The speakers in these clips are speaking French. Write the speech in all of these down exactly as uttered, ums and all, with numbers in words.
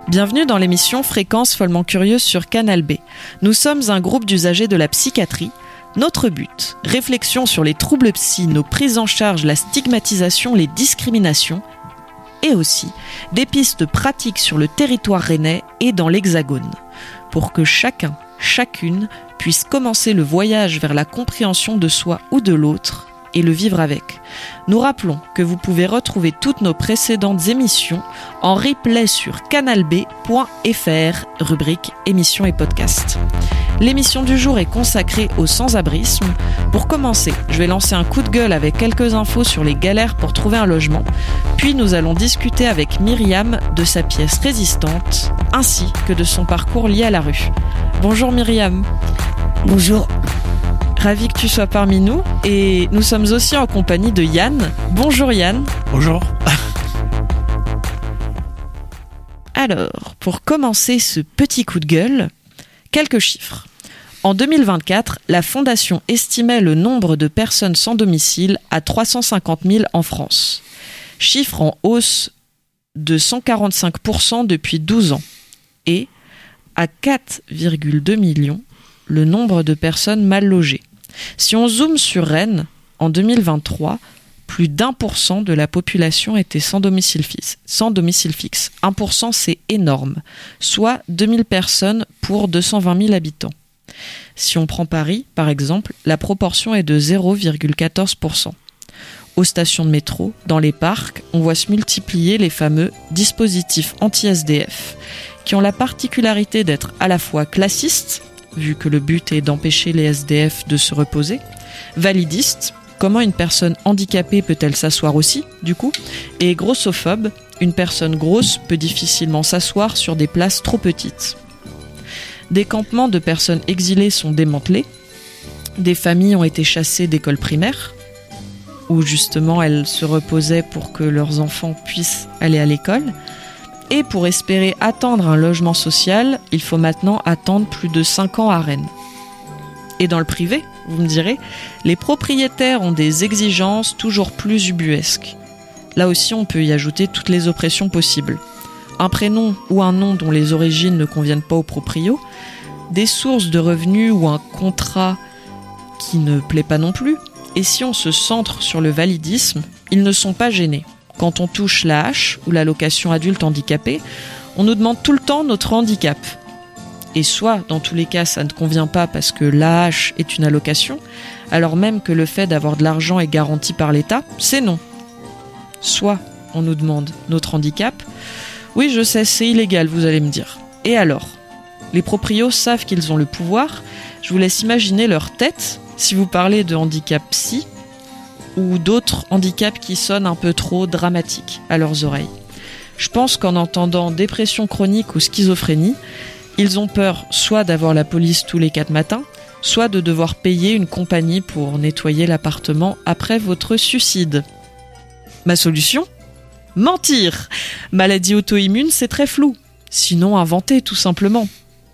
Bienvenue dans l'émission Fréquence follement curieuse sur Canal B. Nous sommes un groupe d'usagers de la psychiatrie. Notre but, réflexion sur les troubles psy, nos prises en charge, la stigmatisation, les discriminations, et aussi des pistes pratiques sur le territoire rennais et dans l'Hexagone, pour que chacun, chacune puisse commencer le voyage vers la compréhension de soi ou de l'autre et le vivre avec. Nous rappelons que vous pouvez retrouver toutes nos précédentes émissions en replay sur canal b point f r, rubrique émissions et podcasts. L'émission du jour est consacrée au sans-abrisme. Pour commencer, je vais lancer un coup de gueule avec quelques infos sur les galères pour trouver un logement. Puis nous allons discuter avec Myriam de sa pièce résistante, ainsi que de son parcours lié à la rue. Bonjour Myriam. Bonjour. Ravi que tu sois parmi nous. Et nous sommes aussi en compagnie de Yann. Bonjour Yann. Bonjour. Alors, pour commencer ce petit coup de gueule, quelques chiffres. En deux mille vingt-quatre, la Fondation estimait le nombre de personnes sans domicile à trois cent cinquante mille en France. Chiffre en hausse de cent quarante-cinq pour cent depuis douze ans. Et à quatre virgule deux millions, le nombre de personnes mal logées. Si on zoome sur Rennes, en deux mille vingt-trois, plus d'un pour cent de la population était sans domicile fixe. Sans domicile fixe. un pour cent, c'est énorme, soit deux mille personnes pour deux cent vingt mille habitants. Si on prend Paris, par exemple, la proportion est de zéro virgule quatorze pour cent. Aux stations de métro, dans les parcs, on voit se multiplier les fameux dispositifs anti-S D F, qui ont la particularité d'être à la fois classistes, vu que le but est d'empêcher les S D F de se reposer, validistes, comment une personne handicapée peut-elle s'asseoir aussi, du coup, et grossophobe, une personne grosse peut difficilement s'asseoir sur des places trop petites. Des campements de personnes exilées sont démantelés, des familles ont été chassées d'écoles primaires, où justement elles se reposaient pour que leurs enfants puissent aller à l'école. Et pour espérer attendre un logement social, il faut maintenant attendre plus de cinq ans à Rennes. Et dans le privé, vous me direz, les propriétaires ont des exigences toujours plus ubuesques. Là aussi, on peut y ajouter toutes les oppressions possibles. Un prénom ou un nom dont les origines ne conviennent pas au proprio, des sources de revenus ou un contrat qui ne plaît pas non plus. Et si on se centre sur le validisme, ils ne sont pas gênés. Quand on touche l'A H ou l'allocation adulte handicapé, on nous demande tout le temps notre handicap. Et soit, dans tous les cas, ça ne convient pas parce que l'A H est une allocation, alors même que le fait d'avoir de l'argent est garanti par l'État, c'est non. Soit, on nous demande notre handicap. Oui, je sais, c'est illégal, vous allez me dire. Et alors ? Les proprios savent qu'ils ont le pouvoir. Je vous laisse imaginer leur tête si vous parlez de handicap psy, ou d'autres handicaps qui sonnent un peu trop dramatiques à leurs oreilles. Je pense qu'en entendant dépression chronique ou schizophrénie, ils ont peur soit d'avoir la police tous les quatre matins, soit de devoir payer une compagnie pour nettoyer l'appartement après votre suicide. Ma solution ? Mentir ! Maladie auto-immune, c'est très flou. Sinon, inventer, tout simplement.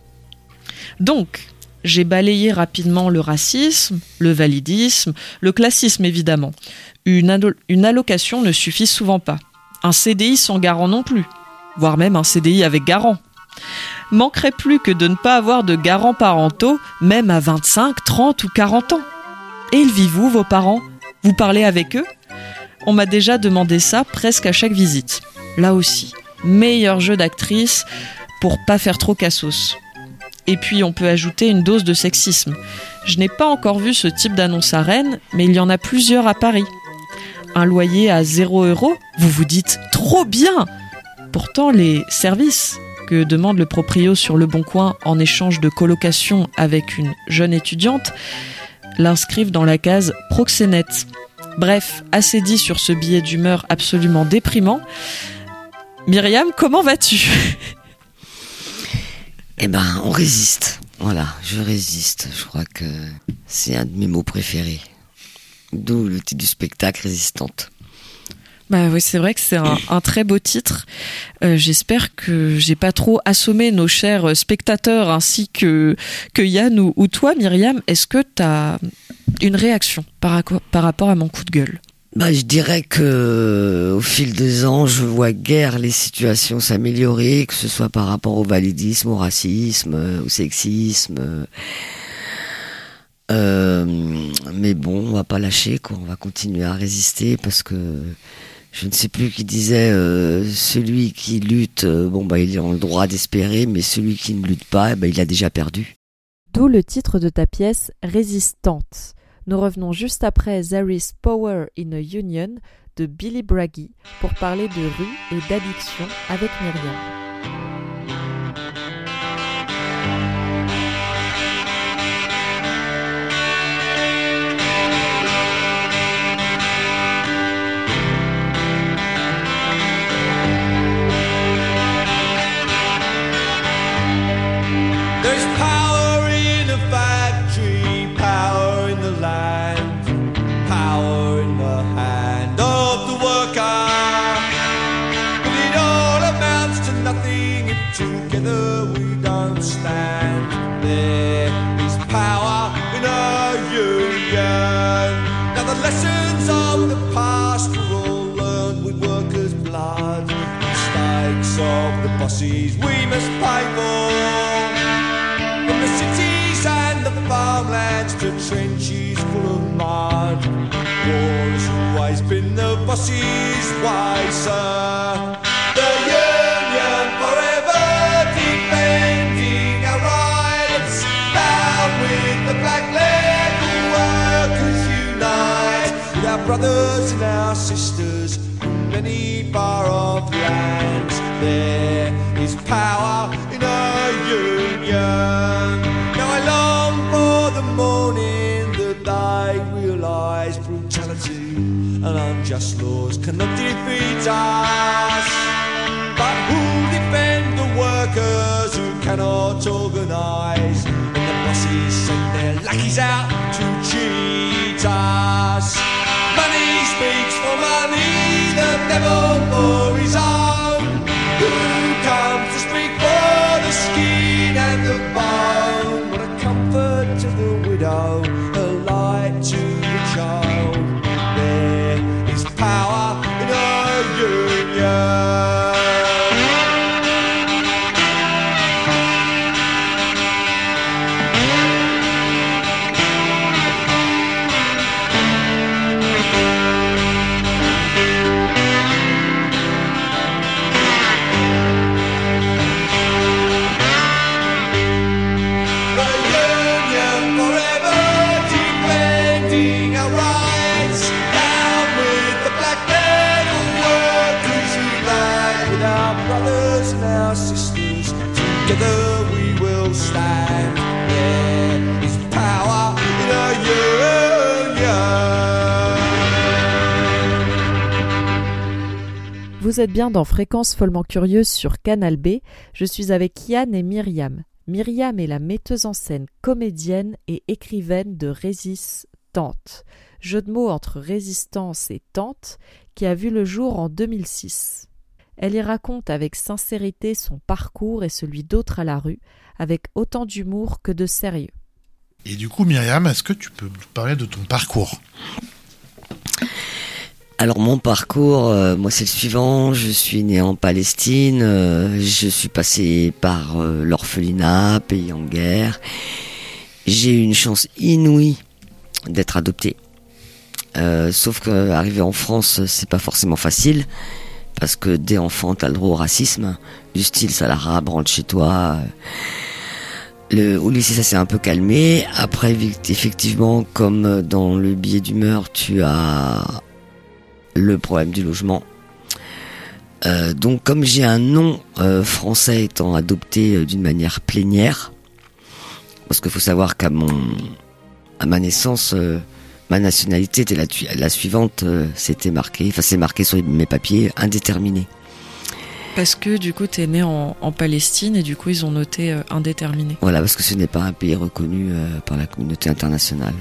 Donc, j'ai balayé rapidement le racisme, le validisme, le classisme évidemment. Une, allo- une allocation ne suffit souvent pas. Un C D I sans garant non plus, voire même un C D I avec garant. Manquerait plus que de ne pas avoir de garants parentaux, même à vingt-cinq, trente ou quarante ans. Et ils vivent où vos parents ? Vous parlez avec eux ? On m'a déjà demandé ça presque à chaque visite. Là aussi, meilleur jeu d'actrice pour pas faire trop cassos. Et puis on peut ajouter une dose de sexisme. Je n'ai pas encore vu ce type d'annonce à Rennes, mais il y en a plusieurs à Paris. Un loyer à zéro euro, vous vous dites « trop bien !» Pourtant, les services que demande le proprio sur Le Bon Coin en échange de colocation avec une jeune étudiante l'inscrivent dans la case « proxénète ». Bref, assez dit sur ce billet d'humeur absolument déprimant. Myriam, comment vas-tu ? Eh ben, on résiste. Voilà, je résiste. Je crois que c'est un de mes mots préférés. D'où le titre du spectacle, Résistante. Bah oui, c'est vrai que c'est un, un très beau titre. Euh, j'espère que j'ai pas trop assommé nos chers spectateurs ainsi que, que Yann ou, ou toi, Myriam. Est-ce que t'as une réaction par, par rapport à mon coup de gueule ? Bah, je dirais que au fil des ans, je vois guère les situations s'améliorer, que ce soit par rapport au validisme, au racisme, au sexisme. Euh, mais bon, on va pas lâcher, quoi. On va continuer à résister parce que je ne sais plus qui disait euh, celui qui lutte, euh, bon bah il a le droit d'espérer, mais celui qui ne lutte pas, bah, il a déjà perdu. D'où le titre de ta pièce Résistante. Nous revenons juste après There is Power in a Union de Billy Bragg pour parler de rue et d'addiction avec Myriam. Together we don't stand. There is power in our union. Now the lessons of the past were all learned with workers' blood. Mistakes of the bosses we must pay for. From the cities and the farmlands to trenches full of mud. War has always been the bosses' way, sir. The union forever. Defending our rights, down with the black leg, workers unite, with our brothers and our sisters from many far-off lands. There is power in our union. Now I long for the morning that they realise brutality and unjust laws cannot defeat us. But who'll defend the workers who cannot organise? And the bosses send their lackeys out to cheat us. Money speaks for money, the devil for his own. Who comes to speak for the skin and the bone? What a comfort to the widow, a light to the child. There is power in our union. Together we will stand. There is power in our union. Vous êtes bien dans Fréquence follement curieuse sur Canal B. Je suis avec Yann et Myriam. Myriam est la metteuse en scène, comédienne et écrivaine de Résistante. Jeu de mots entre résistance et tante qui a vu le jour en deux mille six. Elle y raconte avec sincérité son parcours et celui d'autres à la rue, avec autant d'humour que de sérieux. Et du coup, Myriam, est-ce que tu peux nous parler de ton parcours ? Alors mon parcours, euh, moi c'est le suivant. Je suis né en Palestine, euh, je suis passé par euh, l'orphelinat, pays en guerre. J'ai eu une chance inouïe d'être adopté. Euh, sauf qu'arriver en France, c'est pas forcément facile. Parce que dès enfant, t'as le droit au racisme, du style sale arabe, rentre chez toi. Le, au lycée, ça s'est un peu calmé. Après, effectivement, comme dans le billet d'humeur, tu as le problème du logement. Euh, donc, comme j'ai un nom euh, français étant adopté euh, d'une manière plénière, parce qu'il faut savoir qu'à mon, à ma naissance, euh, ma nationalité était la, la suivante, euh, c'était marqué, enfin c'est marqué sur mes papiers, indéterminé. Parce que du coup t'es né en, en Palestine et du coup ils ont noté euh, indéterminé. Voilà, parce que ce n'est pas un pays reconnu euh, par la communauté internationale.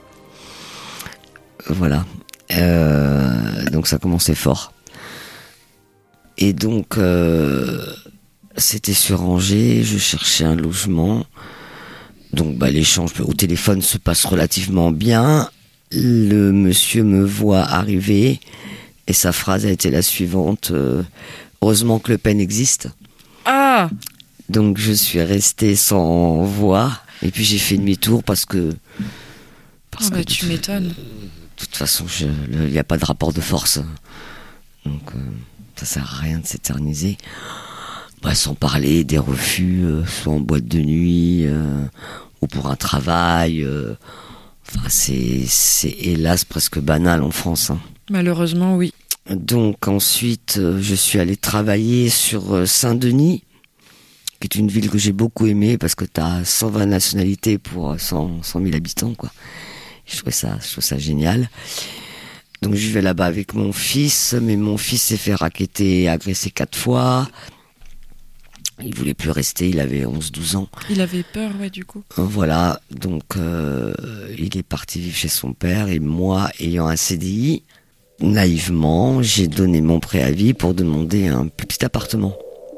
Voilà. Euh, donc ça commençait fort. Et donc euh, c'était sur Angers, je cherchais un logement. Donc bah, l'échange au téléphone se passe relativement bien. le monsieur me voit arriver et sa phrase a été la suivante euh, « Heureusement que Le Pen existe ». Ah. Donc je suis resté sans voix et puis j'ai fait demi-tour parce que... Parce oh bah, que tu de, m'étonnes. De toute façon, il n'y a pas de rapport de force. Donc euh, ça sert à rien de s'éterniser. Bah, sans parler des refus, euh, soit en boîte de nuit euh, ou pour un travail. Euh, enfin, c'est, c'est hélas presque banal en France. Hein. Malheureusement, oui. Donc ensuite, euh, je suis allé travailler sur euh, Saint-Denis, qui est une ville que j'ai beaucoup aimée parce que t'as cent vingt nationalités pour cent mille habitants, quoi. Je trouvais ça, je trouve ça génial. Donc je vais là-bas avec mon fils, mais mon fils s'est fait racketter, agresser quatre fois. Il voulait plus rester, il avait onze douze ans. Il avait peur, ouais, du coup. Voilà, donc euh, il est parti vivre chez son père et moi, ayant un C D I, naïvement, j'ai donné mon préavis pour demander un petit appartement.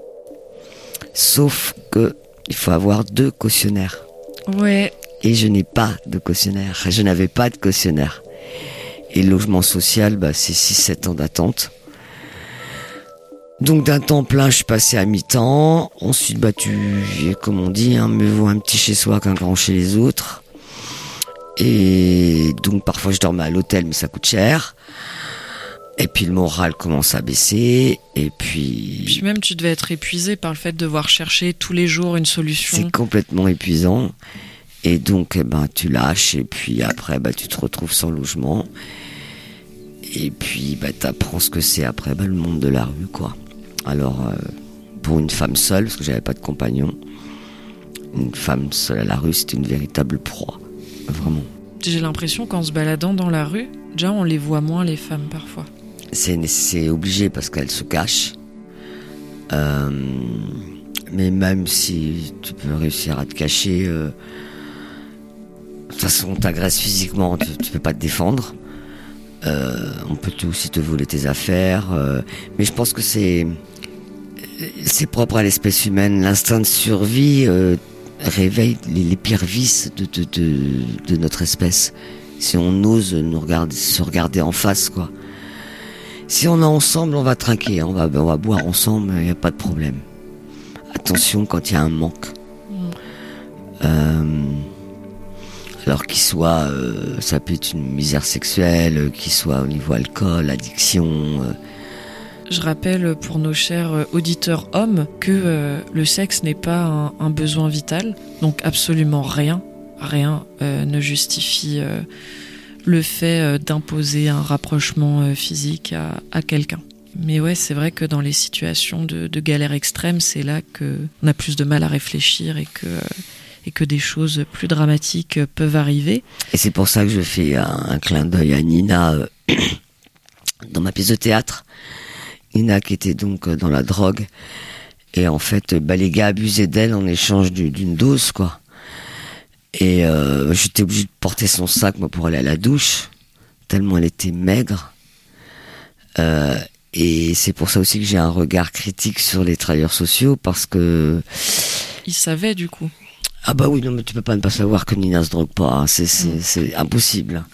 Sauf que il faut avoir deux cautionnaires. Ouais. Et je n'ai pas de cautionnaire. Je n'avais pas de cautionnaire. Et le logement social, bah, c'est six sept ans d'attente. Donc d'un temps plein, je suis passé à mi-temps. Ensuite, bah, tu, comme on dit, hein, mieux vaut un petit chez soi qu'un grand chez les autres. Et donc parfois je dormais à l'hôtel, mais ça coûte cher. Et puis le moral commence à baisser. Et puis... Puis même, tu devais être épuisé par le fait de devoir chercher tous les jours une solution. C'est complètement épuisant. Et donc, eh ben, tu lâches. Et puis après, bah, tu te retrouves sans logement. Et puis, bah, t'apprends ce que c'est après, bah, le monde de la rue, quoi. Alors, euh, pour une femme seule, parce que j'avais pas de compagnon, une femme seule à la rue, c'était une véritable proie. Vraiment. J'ai l'impression qu'en se baladant dans la rue, déjà, on les voit moins, les femmes, parfois. C'est, c'est obligé parce qu'elles se cachent. Euh, mais même si tu peux réussir à te cacher, euh, de toute façon, on t'agresse physiquement, tu, tu peux pas te défendre. Euh, on peut aussi te voler tes affaires. Euh, mais je pense que c'est, c'est propre à l'espèce humaine. L'instinct de survie euh, réveille les, les pires vices de, de, de, de notre espèce. Si on ose nous regarder, se regarder en face, quoi. Si on est ensemble, on va trinquer, on va, on va boire ensemble, il n'y a pas de problème. Attention quand il y a un manque. Mmh. Euh, alors qu'il soit, euh, ça peut être une misère sexuelle, qu'il soit au niveau alcool, addiction. Euh. Je rappelle pour nos chers auditeurs hommes que euh, le sexe n'est pas un, un besoin vital, donc absolument rien, rien euh, ne justifie... Euh, le fait euh, d'imposer un rapprochement euh, physique à, à quelqu'un. Mais ouais, c'est vrai que dans les situations de, de galère extrême, c'est là qu'on a plus de mal à réfléchir et que, euh, et que des choses plus dramatiques euh, peuvent arriver. Et c'est pour ça que je fais un, un clin d'œil à Nina euh, dans ma pièce de théâtre. Nina qui était donc dans la drogue. Et en fait, bah, les gars abusaient d'elle en échange du, d'une dose, quoi. Et euh, j'étais obligé de porter son sac, moi, pour aller à la douche, tellement elle était maigre. Euh, et c'est pour ça aussi que j'ai un regard critique sur les travailleurs sociaux, parce que... Ils savaient, du coup. Ah bah oui, non, mais tu peux pas ne pas savoir que Nina se drogue pas, hein. c'est, c'est, mmh. c'est impossible.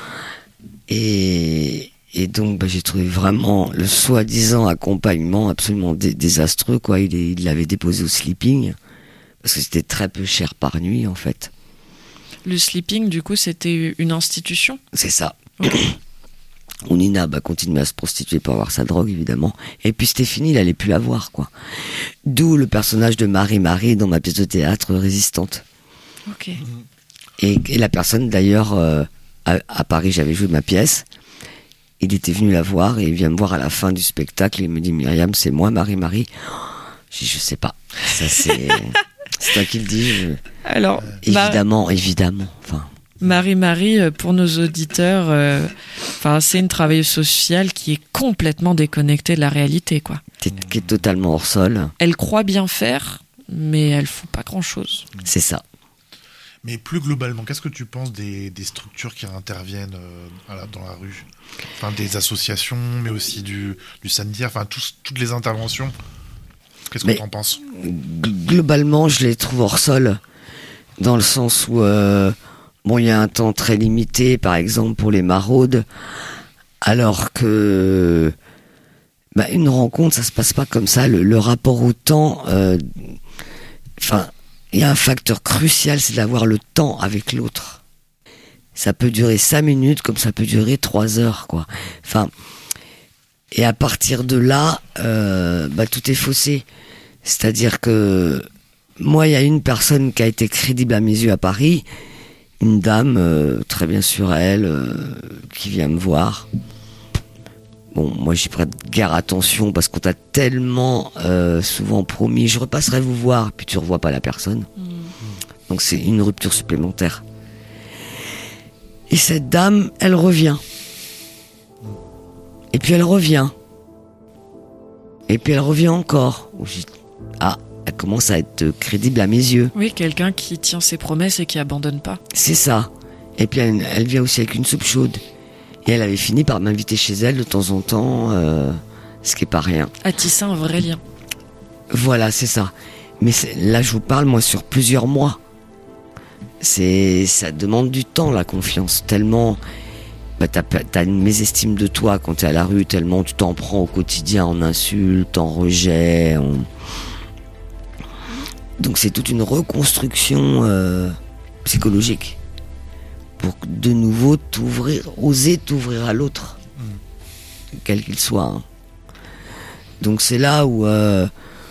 Et, et donc, bah, j'ai trouvé vraiment le soi-disant accompagnement absolument dé- désastreux, quoi. Il, est, il l'avait déposé au sleeping, parce que c'était très peu cher par nuit, en fait. Le sleeping, du coup, c'était une institution ? C'est ça. Okay. Où Nina bah, continuait à se prostituer pour avoir sa drogue, évidemment. Et puis c'était fini, il allait plus la voir, quoi. D'où le personnage de Marie-Marie dans ma pièce de théâtre Résistante. Ok. Et, et la personne, d'ailleurs, euh, à, à Paris, j'avais joué ma pièce. Il était venu la voir et il vient me voir à la fin du spectacle et il me dit « Myriam, c'est moi, Marie-Marie ?» Je dis « Je sais pas. » Ça, c'est... C'est toi qui le dis. Je... Alors, évidemment, Mar- évidemment. Enfin. Marie-Marie, pour nos auditeurs, euh, enfin, c'est une travailleuse sociale qui est complètement déconnectée de la réalité, quoi. Qui est, qui est totalement hors sol. Elle croit bien faire, mais elle fout pas grand-chose. C'est ça. Mais plus globalement, qu'est-ce que tu penses des, des structures qui interviennent euh, dans la rue ? Enfin, des associations, mais aussi du, du sanitaire, enfin, tous, toutes les interventions. Qu'est-ce que tu en penses ? Globalement, je les trouve hors sol, dans le sens où euh, bon, il y a un temps très limité, par exemple, pour les maraudes, alors que bah, une rencontre, ça se passe pas comme ça. Le, le rapport au temps, enfin, euh, il y a un facteur crucial, c'est d'avoir le temps avec l'autre. Ça peut durer cinq minutes, comme ça peut durer trois heures, quoi. Enfin, et à partir de là, euh, bah, tout est faussé. C'est-à-dire que moi, il y a une personne qui a été crédible à mes yeux à Paris, une dame, euh, très bien sur elle, euh, qui vient me voir. Bon, moi, j'y prête guère attention parce qu'on t'a tellement euh, souvent promis, je repasserai vous voir, puis tu revois pas la personne. Mmh. Donc c'est une rupture supplémentaire. Et cette dame, elle revient. Et puis elle revient. Et puis elle revient encore. Ah, elle commence à être crédible à mes yeux. Oui, quelqu'un qui tient ses promesses et qui abandonne pas. C'est ça. Et puis elle, elle vient aussi avec une soupe chaude. Et elle avait fini par m'inviter chez elle de temps en temps, euh, ce qui est pas rien. À tisser un vrai lien. Voilà, c'est ça. Mais c'est, là, je vous parle, moi, sur plusieurs mois. C'est, ça demande du temps, la confiance. Tellement, bah, t'as, t'as une mésestime de toi quand t'es à la rue, tellement tu t'en prends au quotidien en insultes, en rejets. En... Donc c'est toute une reconstruction euh, psychologique pour de nouveau t'ouvrir, oser t'ouvrir à l'autre, mmh. quel qu'il soit. Hein. Donc c'est là où euh,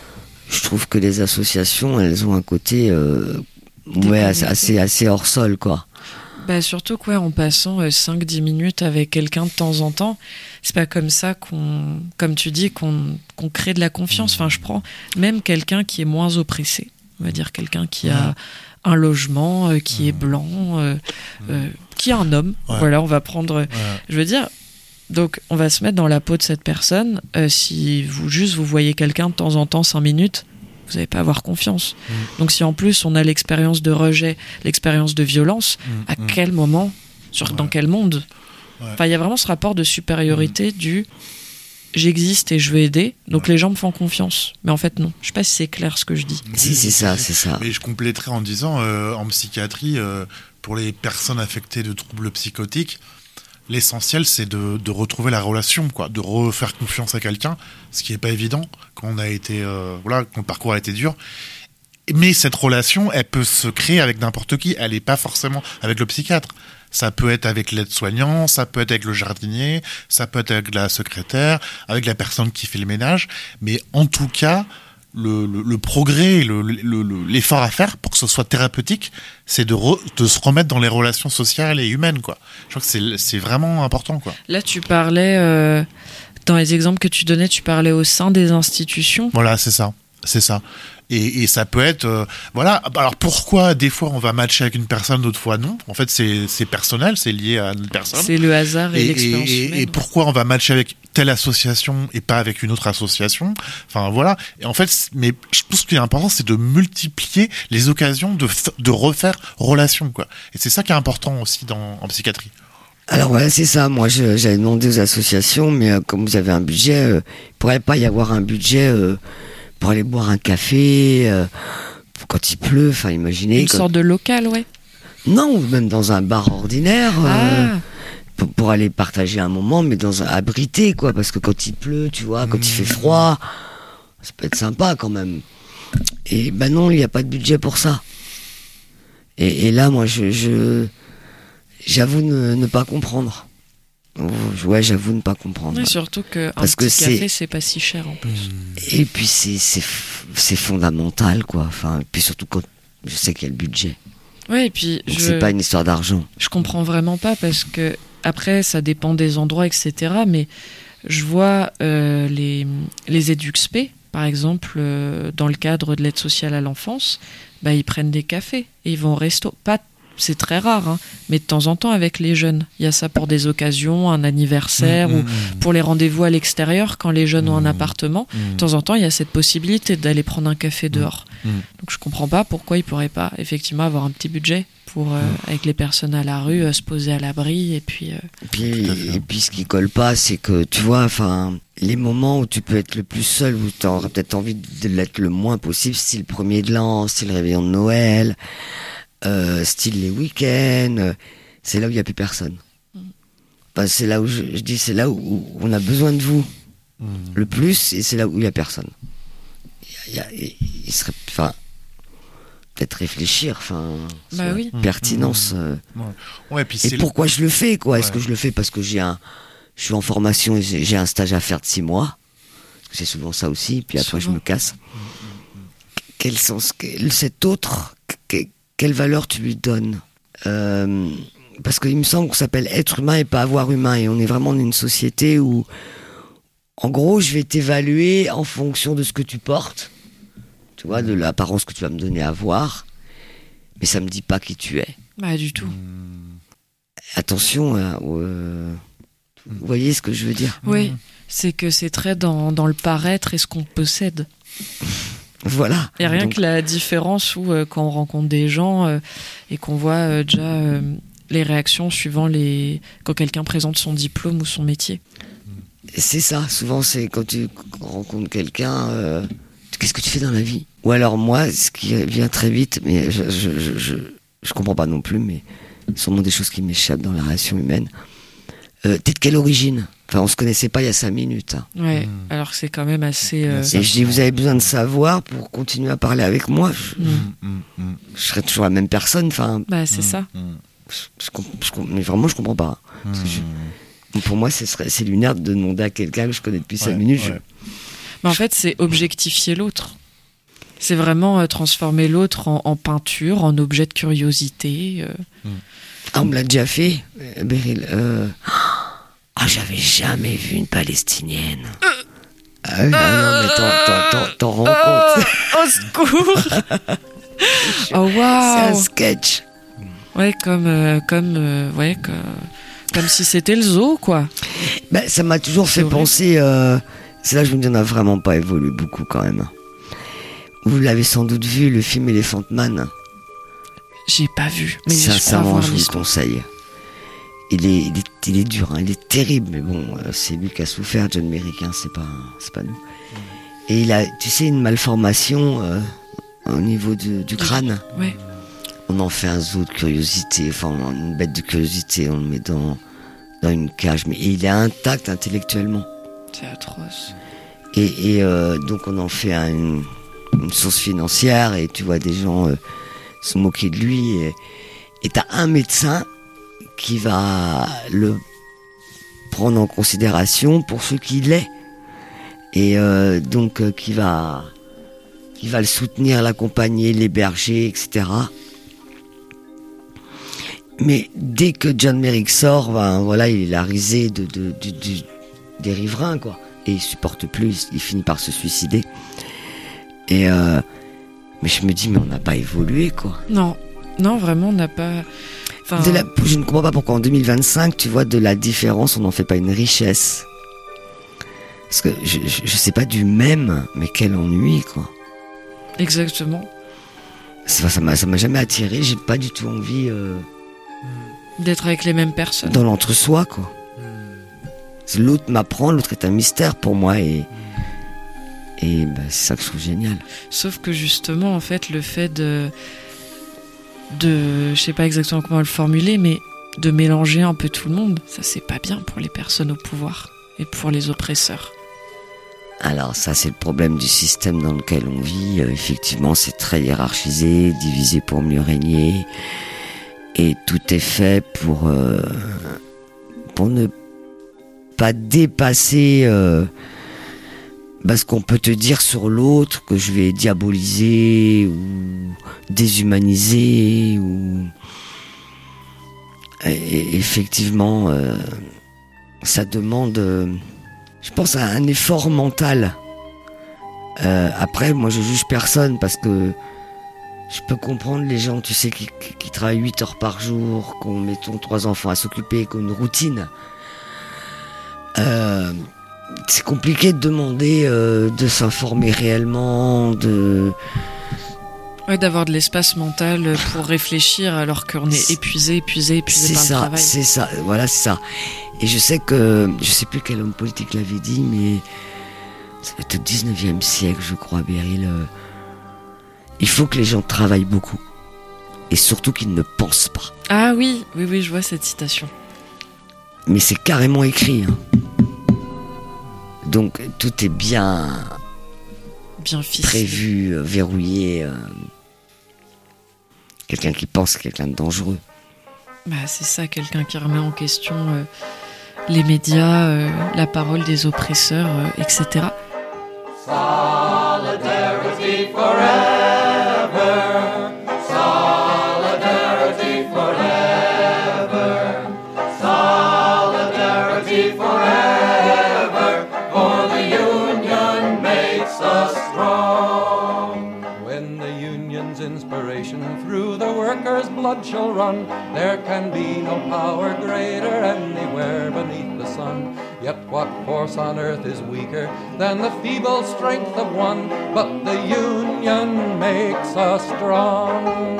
je trouve que les associations, elles ont un côté euh, ouais, assez, assez, assez hors sol, quoi. Bah surtout quoi, en passant euh, cinq dix minutes avec quelqu'un de temps en temps, c'est pas comme ça qu'on, comme tu dis, qu'on, qu'on crée de la confiance. Enfin, je prends même quelqu'un qui est moins oppressé, on va dire quelqu'un qui a mmh. un logement, euh, qui mmh. est blanc, euh, mmh. euh, qui est un homme. Ouais. Voilà, on va prendre... Ouais. Je veux dire, donc on va se mettre dans la peau de cette personne. Euh, si vous juste vous voyez quelqu'un de temps en temps, cinq minutes, vous n'allez pas avoir confiance. Mmh. Donc si en plus on a l'expérience de rejet, l'expérience de violence, mmh. à mmh. quel moment, sur, ouais. dans quel monde ouais. Enfin, il y a vraiment ce rapport de supériorité mmh. du... j'existe et je veux aider, donc ouais. les gens me font confiance. Mais en fait, non. Je sais pas si c'est clair ce que je dis. Si, c'est ça, c'est ça. Mais je compléterai en disant, euh, en psychiatrie, euh, pour les personnes affectées de troubles psychotiques, l'essentiel, c'est de, de retrouver la relation, quoi, de refaire confiance à quelqu'un, ce qui est pas évident quand on a été, euh, voilà, quand le parcours a été dur. Mais cette relation, elle peut se créer avec n'importe qui. Elle est pas forcément avec le psychiatre. Ça peut être avec l'aide-soignant, ça peut être avec le jardinier, ça peut être avec la secrétaire, avec la personne qui fait le ménage. Mais en tout cas, le, le, le progrès, le, le, le, l'effort à faire pour que ce soit thérapeutique, c'est de, re, de se remettre dans les relations sociales et humaines, quoi. Je crois que c'est, c'est vraiment important, quoi. Là, tu parlais, euh, dans les exemples que tu donnais, tu parlais au sein des institutions. Voilà, c'est ça. C'est ça. Et, et ça peut être, euh, voilà. Alors pourquoi des fois on va matcher avec une personne, d'autres fois non. En fait, c'est c'est personnel, c'est lié à une personne. C'est le hasard et, et l'expérience et, humaine. Et pourquoi on va matcher avec telle association et pas avec une autre association. Enfin voilà. Et en fait, mais je pense que ce qui est important, c'est de multiplier les occasions de de refaire relation, quoi. Et c'est ça qui est important aussi dans en psychiatrie. Alors voilà, c'est ça. Moi, je, j'avais demandé aux associations, mais euh, comme vous avez un budget, euh, il pourrait pas y avoir un budget. Euh, pour aller boire un café euh, quand il pleut, enfin imaginez une quand... sorte de local, ouais. Non, ou même dans un bar ordinaire euh, ah. pour, pour aller partager un moment, mais dans un abrité, quoi, parce que quand il pleut, tu vois, quand mmh. il fait froid, ça peut être sympa quand même. Et ben non, il n'y a pas de budget pour ça. Et, et là, moi, je, je j'avoue ne, ne pas comprendre. Ouais, j'avoue ne pas comprendre. Ouais, surtout qu'un petit que café, c'est... c'est pas si cher en plus. Et puis c'est, c'est, c'est fondamental, quoi. Enfin, et puis surtout quand je sais qu'il y a le budget. Ouais, et puis donc je... c'est pas une histoire d'argent. Je comprends vraiment pas parce que après, ça dépend des endroits, et cetera. Mais je vois euh, les les EduxP, par exemple, euh, dans le cadre de l'aide sociale à l'enfance, bah ils prennent des cafés et ils vont au resto. Pas C'est très rare, hein, mais de temps en temps avec les jeunes. Il y a ça pour des occasions, un anniversaire, mmh, ou mmh. pour les rendez-vous à l'extérieur, quand les jeunes mmh. ont un appartement. Mmh. De temps en temps, il y a cette possibilité d'aller prendre un café dehors. Mmh. Donc je comprends pas pourquoi ils pourraient pas effectivement avoir un petit budget pour, euh, mmh. avec les personnes à la rue, euh, se poser à l'abri. Et puis, euh... et puis, et puis ce qui colle pas, c'est que, tu vois, enfin, les moments où tu peux être le plus seul, où tu auras peut-être envie de l'être le moins possible, c'est le premier de l'an, c'est le réveillon de Noël. euh, style les week-ends, euh, c'est là où il n'y a plus personne. Enfin, c'est là où je, je dis, c'est là où, où on a besoin de vous mmh. le plus, et c'est là où il n'y a personne. Il, y a, il, y a, il serait, enfin, peut-être réfléchir, enfin, bah oui. pertinence. Mmh. Euh, ouais. Ouais, puis et c'est pourquoi le... je le fais, quoi? Ouais. Est-ce que je le fais parce que j'ai un, je suis en formation et j'ai, j'ai un stage à faire de six mois? C'est souvent ça aussi, puis après souvent. Je me casse. Mmh. Quel sens, quel, cet autre, que, quelle valeur tu lui donnes? euh, Parce qu'il me semble qu'on s'appelle être humain et pas avoir humain. Et on est vraiment dans une société où, en gros, je vais t'évaluer en fonction de ce que tu portes. Tu vois, de l'apparence que tu vas me donner à voir. Mais ça me dit pas qui tu es. Bah, du tout. Mmh. Attention, hein, euh, mmh. vous voyez ce que je veux dire? Oui, mmh. c'est que c'est très dans, dans le paraître et ce qu'on possède. Voilà. Et rien donc... que la différence où, euh, quand on rencontre des gens euh, et qu'on voit euh, déjà... Euh, les réactions suivant les quand quelqu'un présente son diplôme ou son métier. C'est ça, souvent c'est quand tu rencontres quelqu'un, euh, qu'est-ce que tu fais dans la vie? Ou alors moi, ce qui vient très vite, mais je je, je, je, je comprends pas non plus, mais sûrement des choses qui m'échappent dans la relation humaine. Euh, t'es de quelle origine? Enfin, on se connaissait pas il y a cinq minutes. Hein. Ouais, mmh. alors que c'est quand même assez... Euh... Et je dis, vous avez besoin de savoir pour continuer à parler avec moi. Je, mmh. je serais toujours la même personne, enfin... Bah, c'est mmh. ça. Je, je, je, mais vraiment je comprends pas parce que je, pour moi ce serait, c'est lunaire de demander à quelqu'un que je connais depuis ouais, cinq minutes ouais. je... mais en fait c'est objectifier l'autre, c'est vraiment euh, transformer l'autre en, en peinture, en objet de curiosité euh. Ah, on me l'a déjà fait, Beryl. euh... ah, j'avais jamais vu une Palestinienne. euh... ah, oui, ah non mais t'en, t'en, t'en, t'en rends oh, compte? Au secours. Oh waouh, c'est un sketch. Ouais, comme, euh, comme, euh, ouais, que, comme si c'était le zoo, quoi. Ben, ça m'a toujours c'est fait horrible. penser. Euh, c'est là que je me dis, on n'a vraiment pas évolué beaucoup quand même. Vous l'avez sans doute vu, le film Elephant Man. J'ai pas vu, mais sincèrement, je, je vous le conseille. Il est, il est, il est dur, hein, il est terrible, mais bon, euh, c'est lui qui a souffert, John Merrick, hein, c'est pas, c'est pas nous. Et il a, tu sais, une malformation euh, au niveau de, du crâne. Ouais. On en fait un zoo de curiosité, enfin une bête de curiosité, on le met dans, dans une cage, mais et il est intact intellectuellement. C'est atroce. Et, et euh, donc on en fait un, une, une source financière, et tu vois des gens euh, se moquer de lui, et, et t'as un médecin qui va le prendre en considération pour ce qu'il est, et euh, donc euh, qui va, qui va le soutenir, l'accompagner, l'héberger, et cetera. Mais dès que John Merrick sort, ben, voilà, il est la risée de, de, de, de, des riverains, quoi. Et il supporte plus, il finit par se suicider. Et euh, mais je me dis, mais on n'a pas évolué, quoi. Non, non, vraiment, on n'a pas... Enfin... De la, je ne comprends pas pourquoi en deux mille vingt-cinq, tu vois, de la différence, on n'en fait pas une richesse. Parce que je, je, je sais pas du même, mais quel ennui, quoi. Exactement. Ça, ça m'a, ça m'a jamais attiré, j'ai pas du tout envie... Euh... d'être avec les mêmes personnes. Dans l'entre-soi, quoi. Mmh. L'autre m'apprend, l'autre est un mystère pour moi, et, et bah, c'est ça que je trouve génial. Sauf que justement, en fait, le fait de... de je sais pas exactement comment le formuler, mais de mélanger un peu tout le monde, ça c'est pas bien pour les personnes au pouvoir et pour les oppresseurs. Alors ça, c'est le problème du système dans lequel on vit. Euh, effectivement, c'est très hiérarchisé, divisé pour mieux régner. Et tout est fait pour, euh, pour ne pas dépasser euh, bah, ce qu'on peut te dire sur l'autre, que je vais diaboliser ou déshumaniser. Ou... Et, et effectivement, euh, ça demande, euh, je pense, à un effort mental. Euh, après, moi, je juge personne parce que je peux comprendre les gens, tu sais, qui, qui, qui travaillent huit heures par jour, qui ont, mettons, trois enfants à s'occuper, qui ont une routine. Euh, c'est compliqué de demander euh, de s'informer réellement, de... Ouais, d'avoir de l'espace mental pour réfléchir alors qu'on est épuisé, épuisé, épuisé c'est par ça, le travail. C'est ça, voilà, c'est ça. Et je sais que, je sais plus quel homme politique l'avait dit, mais c'était au dix-neuvième siècle, je crois, Beryl. Euh, il faut que les gens travaillent beaucoup et surtout qu'ils ne pensent pas. Ah oui, oui, oui, je vois cette citation. Mais c'est carrément écrit. Hein. Donc tout est bien, bien ficelé. Prévu, euh, verrouillé. Euh... Quelqu'un qui pense, quelqu'un de dangereux. Bah, c'est ça, quelqu'un qui remet en question euh, les médias, euh, la parole des oppresseurs, euh, et cetera. Solidarity forever. Solidarity forever. Solidarity forever. For the union makes us strong. When the union's inspiration through the workers' blood shall run, there can be no power greater anywhere beneath the sun. Yet what force on earth is weaker than the feeble strength of one? But the union makes us strong.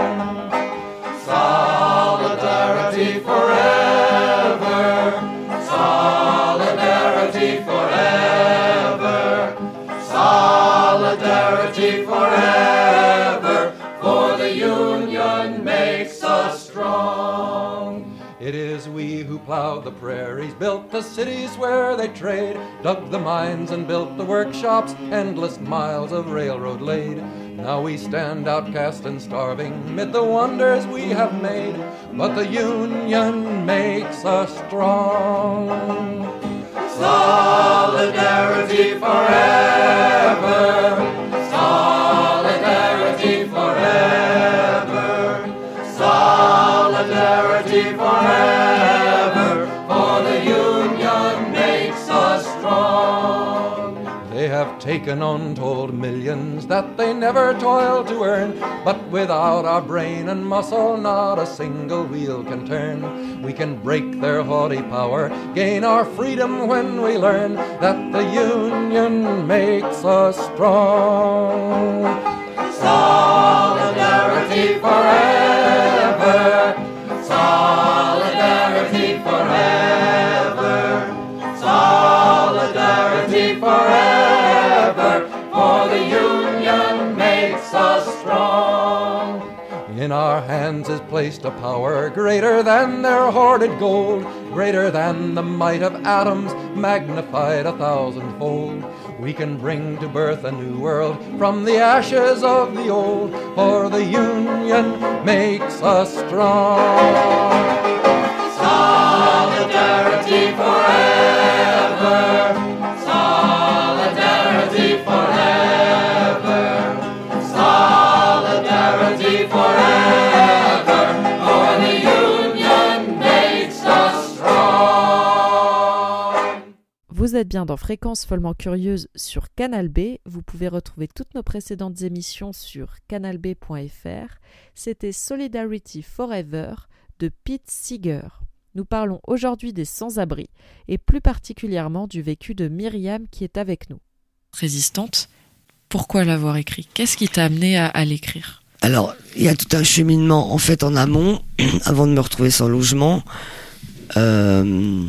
Solidarity forever. Solidarity forever. Solidarity forever. For the union makes us strong. It is we who plowed the prairies, built the cities where they trade, dug the mines and built the workshops, endless miles of railroad laid. Now we stand outcast and starving mid the wonders we have made, but the union makes us strong. Solidarity forever. Solidarity forever. Solidarity forever. For the union makes us strong. They have taken untold millions that they never toiled to earn, but without our brain and muscle not a single wheel can turn. We can break their haughty power, gain our freedom when we learn that the union makes us strong. Solidarity forever. Solidarity forever. Solidarity forever. For the union makes us strong. In our hands is placed a power greater than their hoarded gold, greater than the might of atoms, magnified a thousandfold. We can bring to birth a new world from the ashes of the old, for the union makes us strong. Solidarity forever. Solidarity forever. Solidarity forever. For the union makes us strong. Vous êtes bien dans Fréquence follement curieuse sur Canal B. Vous pouvez retrouver toutes nos précédentes émissions sur canal b point f r. C'était Solidarity Forever de Pete Seeger. Nous parlons aujourd'hui des sans-abri et plus particulièrement du vécu de Myriam qui est avec nous. Résistante, pourquoi l'avoir écrit ? Qu'est-ce qui t'a amené à, à l'écrire ? Alors, il y a tout un cheminement en fait en amont, avant de me retrouver sans logement. Euh,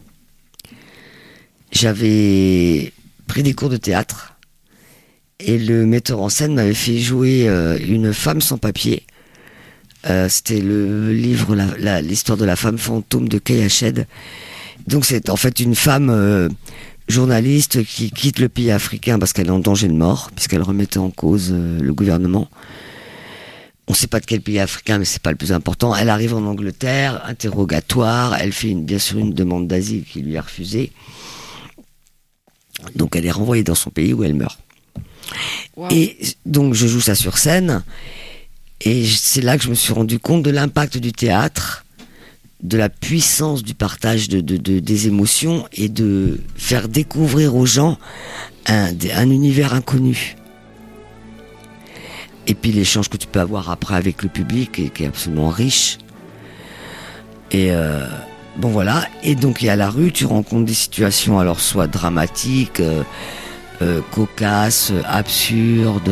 j'avais pris des cours de théâtre et le metteur en scène m'avait fait jouer euh, une femme sans papier. Euh, c'était le livre la, la, l'histoire de la femme fantôme de Kay Ached. Donc c'est en fait une femme euh, journaliste qui quitte le pays africain parce qu'elle est en danger de mort, puisqu'elle remettait en cause euh, le gouvernement. On ne sait pas de quel pays africain, mais c'est pas le plus important. Elle arrive en Angleterre, interrogatoire, elle fait une, bien sûr une demande d'asile qui lui est refusée. Donc elle est renvoyée dans son pays où elle meurt. Wow. Et donc je joue ça sur scène. Et c'est là que je me suis rendu compte de l'impact du théâtre, de la puissance du partage de, de, de, des émotions et de faire découvrir aux gens un, un univers inconnu. Et puis l'échange que tu peux avoir après avec le public qui est, qui est absolument riche. Et euh, bon voilà. Et donc et à la rue, tu rencontres des situations alors soit dramatiques, euh, euh, cocasses, absurdes.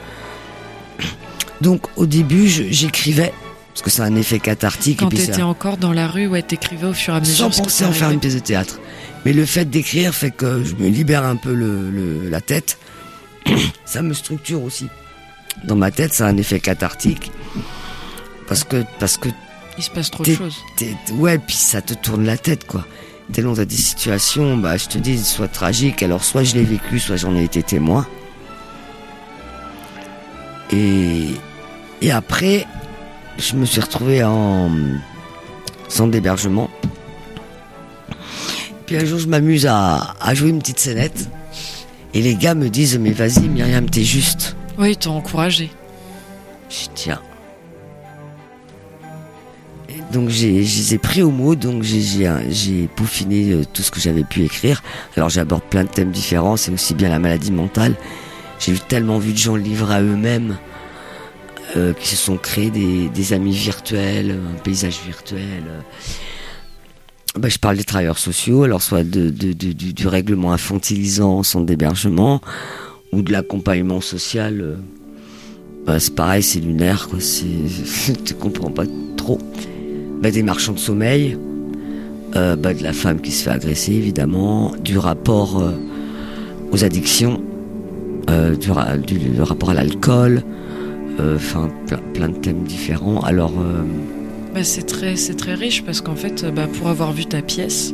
Donc au début, je, j'écrivais, parce que c'est un effet cathartique. Quand et puis t'étais ça... encore dans la rue, ouais, t'écrivais au fur et à mesure. Sans penser en faire une pièce de théâtre. Mais le fait d'écrire fait que je me libère un peu le, le, la tête. Ça me structure aussi. Dans ma tête, ça a un effet cathartique. Parce que, parce que, Il se passe trop T'es- de choses. t'es- ouais, puis ça te tourne la tête, quoi. Tellement t'as des situations, bah, je te dis, soit tragiques, alors soit je l'ai vécu, soit j'en ai été témoin. Et, et après, je me suis retrouvé en centre d'hébergement. Puis un jour, je m'amuse à, à jouer une petite scénette. Et les gars me disent, mais vas-y, Myriam, t'es juste. Oui, ils t'ont encouragé. Je dis, tiens. Et donc j'ai, je les ai pris au mot, donc j'ai, j'ai, j'ai peaufiné euh, tout ce que j'avais pu écrire. Alors j'aborde plein de thèmes différents, c'est aussi bien la maladie mentale. J'ai vu tellement vu de gens livrer à eux-mêmes, euh, qui se sont créés des, des amis virtuels, un paysage virtuel. euh. Bah, je parle des travailleurs sociaux, alors soit de, de, de- du, du règlement infantilisant en centre d'hébergement, ou de l'accompagnement social. euh. Bah, c'est pareil, c'est lunaire, quoi. C'est, tu comprends pas trop. Bah, des marchands de sommeil, euh, bah, de la femme qui se fait agresser, évidemment, du rapport euh, aux addictions, euh, du, ra- du, du rapport à l'alcool, enfin plein, plein de thèmes différents. Alors, euh, Bah, c'est très, c'est très riche parce qu'en fait, bah, pour avoir vu ta pièce,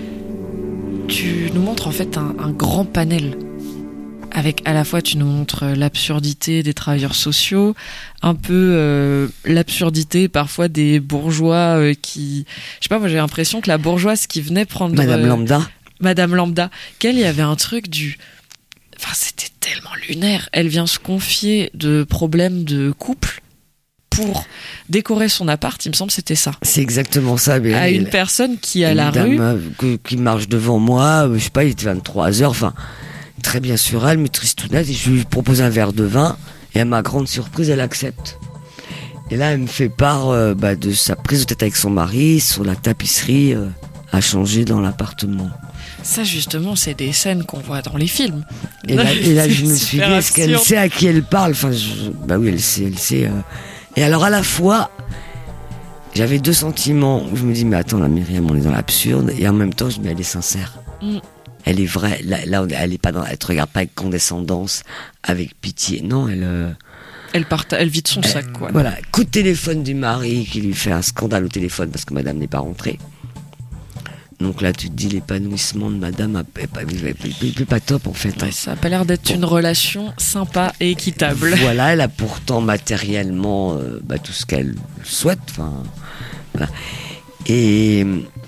tu nous montres en fait un, un grand panel. Avec à la fois, tu nous montres l'absurdité des travailleurs sociaux, un peu euh, l'absurdité parfois des bourgeois euh, qui... Je sais pas, moi j'ai l'impression que la bourgeoise qui venait prendre... Madame euh, Lambda. Madame Lambda, qu'elle, il y avait un truc du... Enfin, c'était tellement lunaire. Elle vient se confier de problèmes de couple pour décorer son appart, il me semble que c'était ça. C'est exactement ça. Mais À elle- une personne qui, à une la dame, rue... euh, que- qui marche devant moi, euh, je sais pas, il était vingt-trois heures, enfin, très bien sur elle, mais tristounette, et je lui propose un verre de vin, et à ma grande surprise, elle accepte. Et là, elle me fait part euh, bah, de sa prise de tête avec son mari, sur la tapisserie euh, à changer dans l'appartement. Ça, justement, c'est des scènes qu'on voit dans les films. Et là, et là, je me C'est suis dit, super est-ce qu'elle absurde. sait à qui elle parle? Enfin, je- bah oui, elle sait, elle sait. euh. Et alors, à la fois, j'avais deux sentiments où je me dis, mais attends, la Myriam, on est dans l'absurde, et en même temps, je me dis, elle est sincère. Mm. Elle est vraie. Là, là, on est- elle est pas dans, elle te regarde pas avec condescendance, avec pitié. Non, elle, euh, Elle, parta- elle vide son sac, quoi. voilà. Coup de téléphone du mari qui lui fait un scandale au téléphone parce que madame n'est pas rentrée. Donc là, tu te dis, l'épanouissement de madame est pas, est pas, pas top, en fait. hein. Ouais, ça a pas l'air d'être une relation sympa et équitable. Voilà, elle a pourtant matériellement euh, bah, tout ce qu'elle souhaite. Enfin, voilà. Et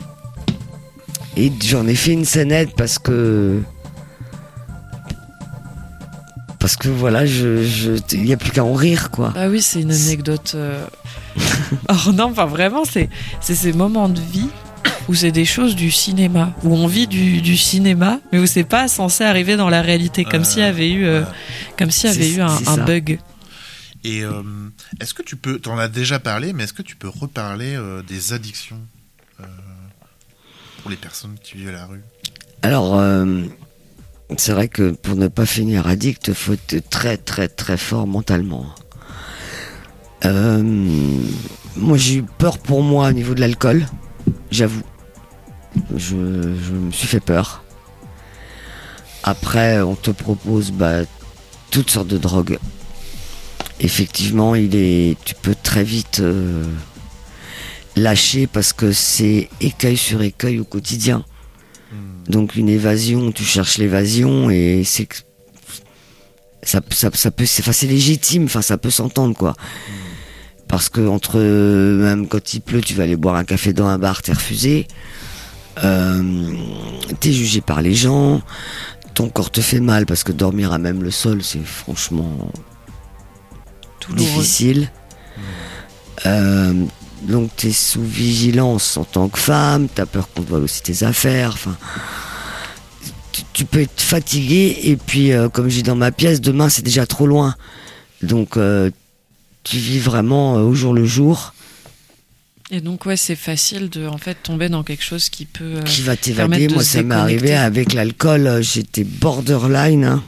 et j'en ai fait une scénette parce que parce que voilà, je je il y a plus qu'à en rire, quoi. Ah oui, c'est une anecdote. euh, Oh non, enfin vraiment, c'est c'est ces moments de vie où c'est des choses du cinéma, où on vit du, du cinéma, mais où c'est pas censé arriver dans la réalité, comme Euh, s'il y avait eu, euh, ouais. comme s'il y avait C'est- eu un, c'est un ça. bug. Et euh, est-ce que tu peux, t'en as déjà parlé, mais est-ce que tu peux reparler euh, des addictions euh, pour les personnes qui vivent à la rue? Alors, euh, c'est vrai que pour ne pas finir addict, faut être très très très fort mentalement. Euh, moi, j'ai eu peur pour moi au niveau de l'alcool, j'avoue. Je, je me suis fait peur. Après, on te propose bah, toutes sortes de drogues. Effectivement, il est, tu peux très vite euh, lâcher parce que c'est écueil sur écueil au quotidien. Donc une évasion, tu cherches l'évasion et c'est que ça, ça, ça peut, c'est, enfin, c'est légitime, enfin ça peut s'entendre quoi. Parce que entre même quand il pleut, tu vas aller boire un café dans un bar, t'es refusé, euh, t'es jugé par les gens, ton corps te fait mal parce que dormir à même le sol, c'est franchement Douloureux. difficile. Euh, donc t'es sous vigilance en tant que femme, t'as peur qu'on te vole aussi tes affaires, enfin tu, tu peux être fatigué et puis euh, comme je dis dans ma pièce, demain c'est déjà trop loin. Donc euh, tu vis vraiment euh, au jour le jour, Et donc ouais, c'est facile de en fait tomber dans quelque chose qui peut. euh, qui va permettre t'évader. de Moi se ça m'est arrivé déconnecter. avec l'alcool, euh, j'étais borderline. hein.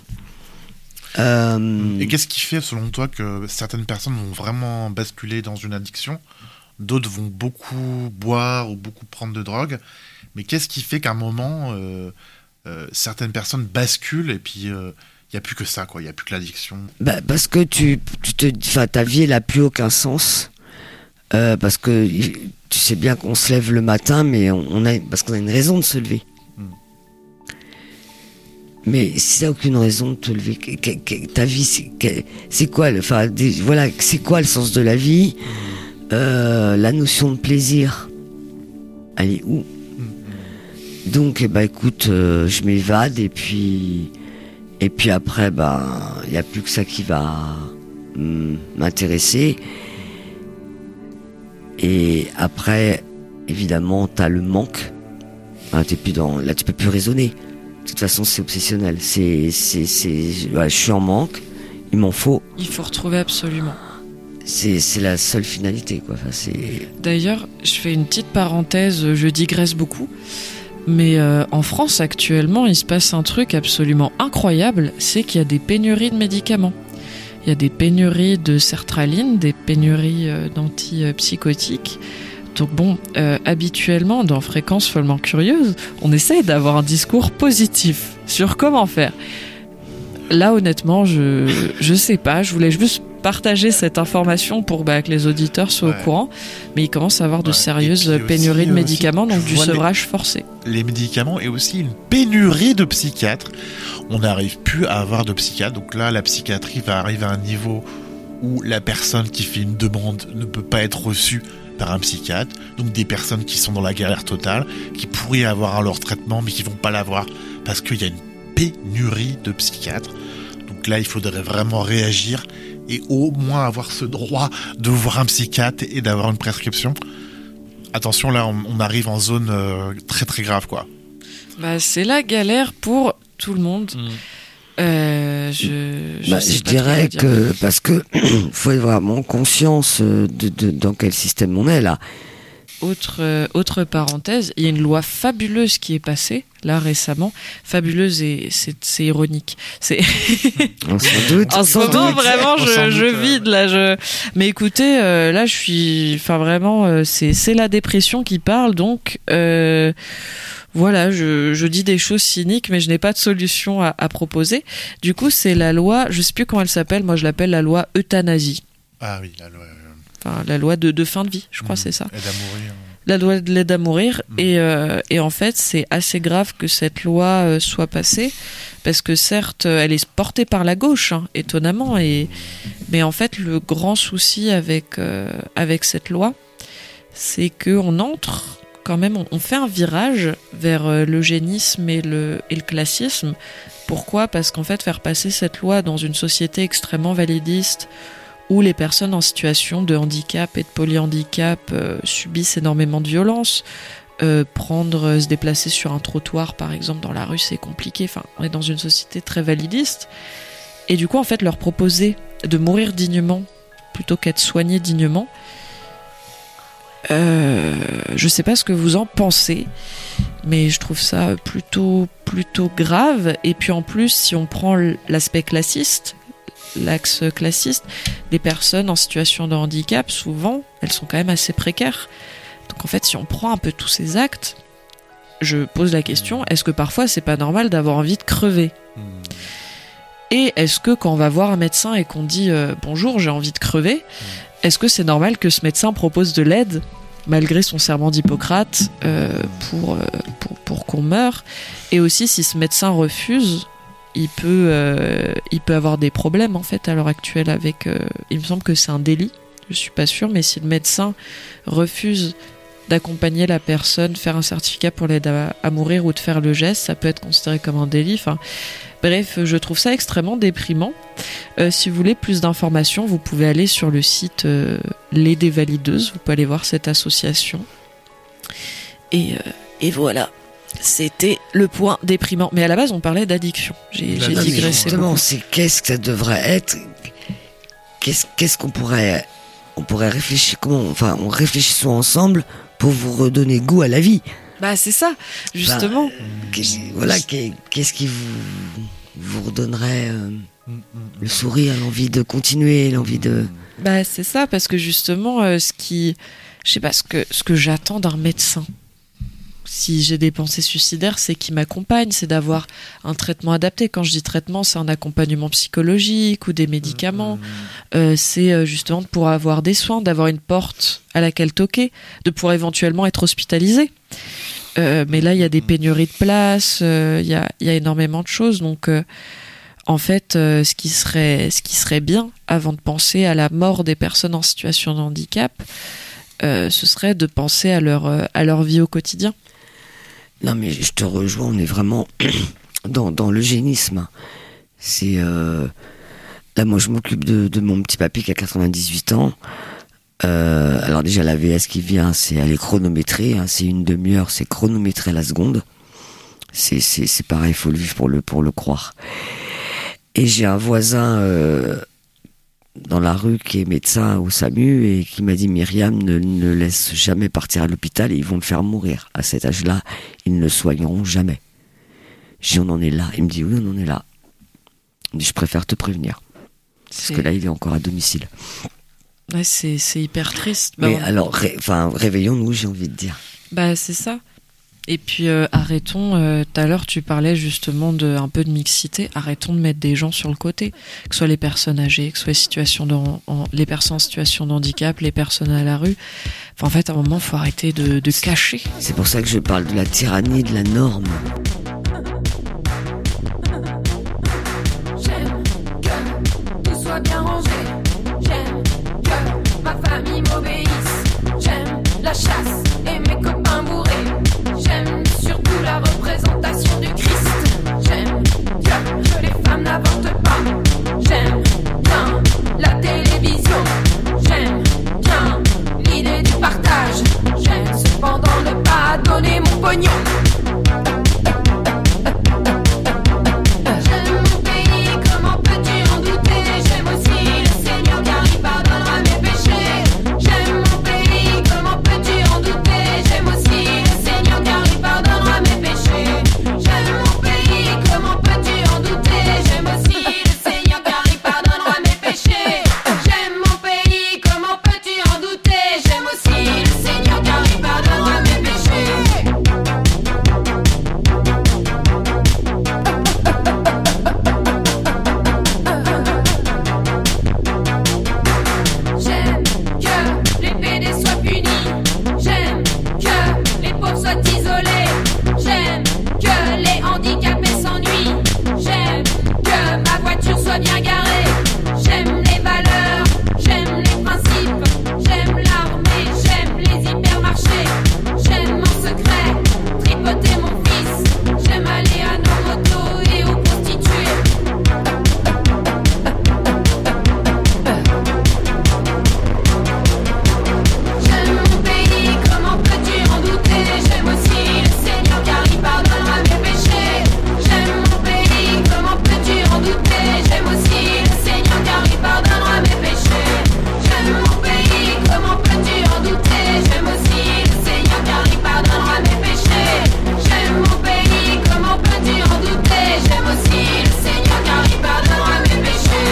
Euh, Et qu'est-ce qui fait, selon toi, que certaines personnes vont vraiment basculer dans une addiction, d'autres vont beaucoup boire ou beaucoup prendre de drogue, mais qu'est-ce qui fait qu'à un moment, euh, euh, certaines personnes basculent et puis il euh, n'y a plus que ça, quoi, il n'y a plus que l'addiction? Bah, parce que tu, tu te, enfin, ta vie elle a plus aucun sens. Euh, parce que tu sais bien qu'on se lève le matin, mais on, on a parce qu'on a une raison de se lever. Mm. Mais si t'as aucune raison de te lever, que, que, que, ta vie, c'est, que, c'est quoi le, enfin, des, voilà, c'est quoi le sens de la vie? euh, La notion de plaisir, elle est où? Mm. Donc, eh ben, écoute, euh, je m'évade et puis, et puis après, ben, il y a plus que ça qui va mm, m'intéresser. Et après, évidemment, t'as le manque. Hein, t'es plus dans, là, tu peux plus raisonner. De toute façon, c'est obsessionnel. C'est, c'est, c'est, ouais, je suis en manque. Il m'en faut. Il faut retrouver absolument. C'est, c'est la seule finalité, quoi. Enfin, c'est. D'ailleurs, je fais une petite parenthèse. Je digresse beaucoup, mais euh, en France actuellement, il se passe un truc absolument incroyable. C'est qu'il y a des pénuries de médicaments. Il y a des pénuries de sertraline, des pénuries euh, d'antipsychotiques. Donc bon, euh, habituellement, dans Fréquence follement curieuse, on essaye d'avoir un discours positif sur comment faire. Là, honnêtement, je je sais pas. Je voulais juste partager cette information pour bah, que les auditeurs soient ouais. au courant. Mais il commence à avoir de ouais. sérieuses pénuries de médicaments, aussi, donc du sevrage les, forcé. Les médicaments et aussi une pénurie de psychiatres. On n'arrive plus à avoir de psychiatre. Donc là, la psychiatrie va arriver à un niveau où la personne qui fait une demande ne peut pas être reçue par un psychiatre. Donc des personnes qui sont dans la galère totale, qui pourraient avoir leur traitement, mais qui vont pas l'avoir parce qu'il y a une pénurie de psychiatres. Donc là, il faudrait vraiment réagir et au moins avoir ce droit de voir un psychiatre et d'avoir une prescription. Attention, là, on, on arrive en zone euh, très très grave, quoi. Bah, c'est la galère pour tout le monde. Mmh. Euh, je je, bah, je dirais que parce que faut avoir vraiment conscience de, de dans quel système on est là. Autre euh, autre parenthèse, il y a une loi fabuleuse qui est passée là récemment, fabuleuse et c'est c'est ironique. C'est on s'en doute. En ce moment vraiment je je vide là je mais écoutez euh, là je suis enfin vraiment euh, c'est c'est la dépression qui parle donc euh, voilà, je, je dis des choses cyniques, mais je n'ai pas de solution à, à proposer. Du coup, c'est la loi, je sais plus comment elle s'appelle, moi je l'appelle la loi euthanasie. Ah oui, la loi. Euh... Enfin, la loi de, de fin de vie, je crois, mmh, c'est ça. L'aide à mourir. La loi de l'aide à mourir. Mmh. Et, euh, et en fait, c'est assez grave que cette loi euh, soit passée, parce que certes, elle est portée par la gauche, hein, étonnamment, et mais en fait, le grand souci avec euh, avec cette loi, c'est que on entre quand même, on fait un virage vers l'eugénisme et le, et le classisme. Pourquoi ? Parce qu'en fait, faire passer cette loi dans une société extrêmement validiste où les personnes en situation de handicap et de polyhandicap euh, subissent énormément de violence, euh, prendre, euh, se déplacer sur un trottoir, par exemple, dans la rue, c'est compliqué. Enfin, on est dans une société très validiste. Et du coup, en fait, leur proposer de mourir dignement plutôt qu'être soigné dignement, Euh, je sais pas ce que vous en pensez, mais je trouve ça plutôt plutôt grave. Et puis en plus, si on prend l'aspect classiste, l'axe classiste, les personnes en situation de handicap, souvent, elles sont quand même assez précaires. Donc en fait, si on prend un peu tous ces actes, je pose la question, est-ce que parfois c'est pas normal d'avoir envie de crever ? Et est-ce que quand on va voir un médecin et qu'on dit euh, bonjour, j'ai envie de crever, est-ce que c'est normal que ce médecin propose de l'aide malgré son serment d'Hippocrate euh, pour, euh, pour, pour qu'on meure ? Et aussi, si ce médecin refuse, il peut, euh, il peut avoir des problèmes en fait à l'heure actuelle avec... Euh, il me semble que c'est un délit, je suis pas sûre, mais si le médecin refuse d'accompagner la personne, faire un certificat pour l'aide à, à mourir ou de faire le geste, ça peut être considéré comme un délit. Enfin, bref, je trouve ça extrêmement déprimant. Euh, si vous voulez plus d'informations, vous pouvez aller sur le site euh, Les Dévalideuses, vous pouvez aller voir cette association. Et, euh, et voilà, c'était le point déprimant. Mais à la base, on parlait d'addiction. J'ai, j'ai digressé. Justement, c'est qu'est-ce que ça devrait être ? Qu'est-ce, qu'est-ce qu'on pourrait... On pourrait réfléchir, comment, enfin, on réfléchissons ensemble pour vous redonner goût à la vie. Bah, c'est ça, justement. Bah, qu'est-ce, voilà, qu'est-ce qui vous, vous redonnerait euh, le sourire, l'envie de continuer, l'envie de... Bah, c'est ça, parce que justement, euh, ce qui, je sais pas, ce que, ce que j'attends d'un médecin, si j'ai des pensées suicidaires, c'est qu'ils m'accompagnent, c'est d'avoir un traitement adapté. Quand je dis traitement, c'est un accompagnement psychologique ou des médicaments. Mmh. Euh, c'est justement pour avoir des soins, d'avoir une porte à laquelle toquer, de pouvoir éventuellement être hospitalisé. Euh, mais là, il y a des pénuries de places, il euh, y, a, y a énormément de choses. Donc, euh, en fait, euh, ce qui serait, ce qui serait bien, avant de penser à la mort des personnes en situation de handicap, euh, ce serait de penser à leur, euh, à leur vie au quotidien. Non, mais je te rejoins, on est vraiment dans, dans l'eugénisme. C'est... Euh... Là, moi, je m'occupe de, de mon petit papy qui a quatre-vingt-dix-huit ans. Euh, alors déjà, la V S qui vient, c'est elle est chronométrée. Hein, c'est une demi-heure, c'est chronométré à la seconde. C'est, c'est, c'est pareil, il faut le vivre pour le, pour le croire. Et j'ai un voisin euh, dans la rue qui est médecin au SAMU et qui m'a dit: Myriam, ne, ne laisse jamais partir à l'hôpital et ils vont le faire mourir. À cet âge-là, ils ne le soigneront jamais. J'ai dit: on en est là. Il me dit: oui, on en est là. Il me dit: je préfère te prévenir. Parce C'est... que là, il est encore à domicile. Ouais, c'est, c'est hyper triste. Mais bah, on... alors, ré, enfin, réveillons-nous, j'ai envie de dire. Bah, c'est ça. Et puis, euh, arrêtons, euh, tout à l'heure, tu parlais justement de, un peu de mixité. Arrêtons de mettre des gens sur le côté. Que ce soit les personnes âgées, que ce soit les, situations de, en, les personnes en situation de handicap, les personnes à la rue. Enfin, en fait, à un moment, il faut arrêter de, de cacher. C'est pour ça que je parle de la tyrannie de la norme. J'aime que tout soit bien rangé. J'aime que ma famille m'obéisse. J'aime la chasse et mes copains bourrés. J'aime surtout la représentation du Christ. J'aime que, que les femmes n'avortent pas. J'aime bien la télévision. J'aime bien l'idée du partage. J'aime cependant ne pas donner mon pognon. J'aime mon pays, comment peux-tu en douter? J'aime aussi le Seigneur car il pardonnera mes péchés. J'aime mon pays, comment peux-tu en douter? J'aime aussi le Seigneur car il pardonnera mes péchés. J'aime mon pays, comment peux-tu en douter? J'aime aussi le Seigneur car il pardonnera mes péchés. J'aime mon pays, comment peux-tu en douter? J'aime aussi le Seigneur car il pardonnera mes péchés. J'aime que les P D soient punis. J'aime que les pauvres soient isolés. J'aime que les handicapés s'ennuient. J'aime que ma voiture soit bien garée. J'aime les valeurs, j'aime les principes. J'aime l'armée, j'aime les hypermarchés. J'aime mon secret, tripoter mon fils. J'aime aller à nos motos et aux prostituées. J'aime mon pays, comment peux-tu en douter? J'aime aussi le Seigneur car il pardonnera mes péchés. J'aime mon pays, comment peux-tu en douter? J'aime aussi le Seigneur car il pardonnera mes péchés. J'aime mon pays, comment peux-tu en douter? J'aime aussi le Seigneur car il pardonnera mes péchés. J'aime mon pays, comment peux-tu en douter? J'aime aussi le Seigneur car il pardonnera mes péchés.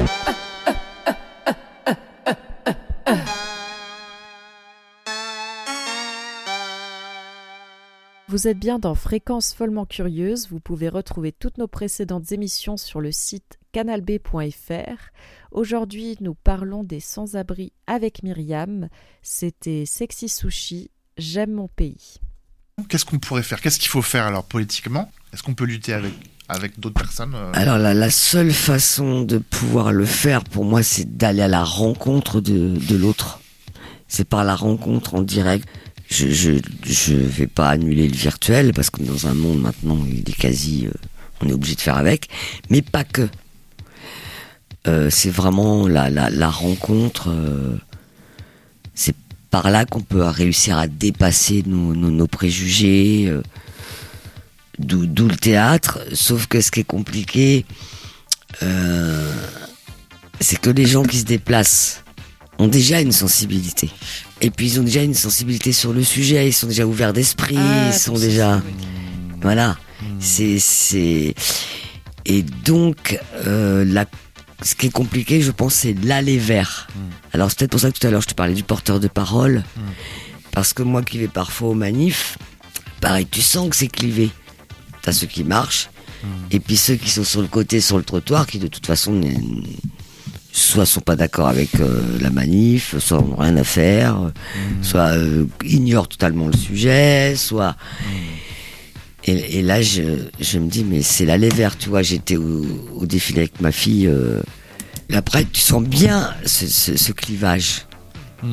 Vous êtes bien dans Fréquence follement curieuse. Vous pouvez retrouver toutes nos précédentes émissions sur le site canal b point f r. Aujourd'hui, nous parlons des sans-abri avec Myriam. C'était Sexy Sushi, J'aime mon pays. Qu'est-ce qu'on pourrait faire? Qu'est-ce qu'il faut faire alors politiquement? Est-ce qu'on peut lutter avec, avec d'autres personnes euh... Alors la, la seule façon de pouvoir le faire, pour moi, c'est d'aller à la rencontre de, de l'autre. C'est par la rencontre en direct. Je, je, je vais pas annuler le virtuel parce que dans un monde maintenant, il est quasi, euh, on est obligé de faire avec, mais pas que. Euh, c'est vraiment la, la, la rencontre. Euh, c'est par là qu'on peut réussir à dépasser nos, nos, nos préjugés. Euh, d'où, d'où le théâtre. Sauf que ce qui est compliqué, euh, c'est que les gens qui se déplacent ont déjà une sensibilité. Et puis ils ont déjà une sensibilité sur le sujet, ils sont déjà ouverts d'esprit, Ah, ils sont pour déjà... ça, oui. Voilà. C'est, c'est... Et donc, euh, la... ce qui est compliqué, je pense, c'est l'aller vers. Mm. Alors c'est peut-être pour ça que tout à l'heure je te parlais du porteur de parole. Mm. Parce que moi qui vais parfois aux manifs, pareil, tu sens que c'est clivé. T'as ceux qui marchent, Mmh. et puis ceux qui sont sur le côté, sur le trottoir, qui de toute façon, n'est- soit sont pas d'accord avec euh, la manif, soit n'ont rien à faire, Mmh. soit euh, ignorent totalement le sujet, soit... Et, et là, je, je me dis, mais c'est l'allée verte, tu vois. J'étais au, au défilé avec ma fille. Euh, et après, tu sens bien ce, ce, ce clivage. Mmh.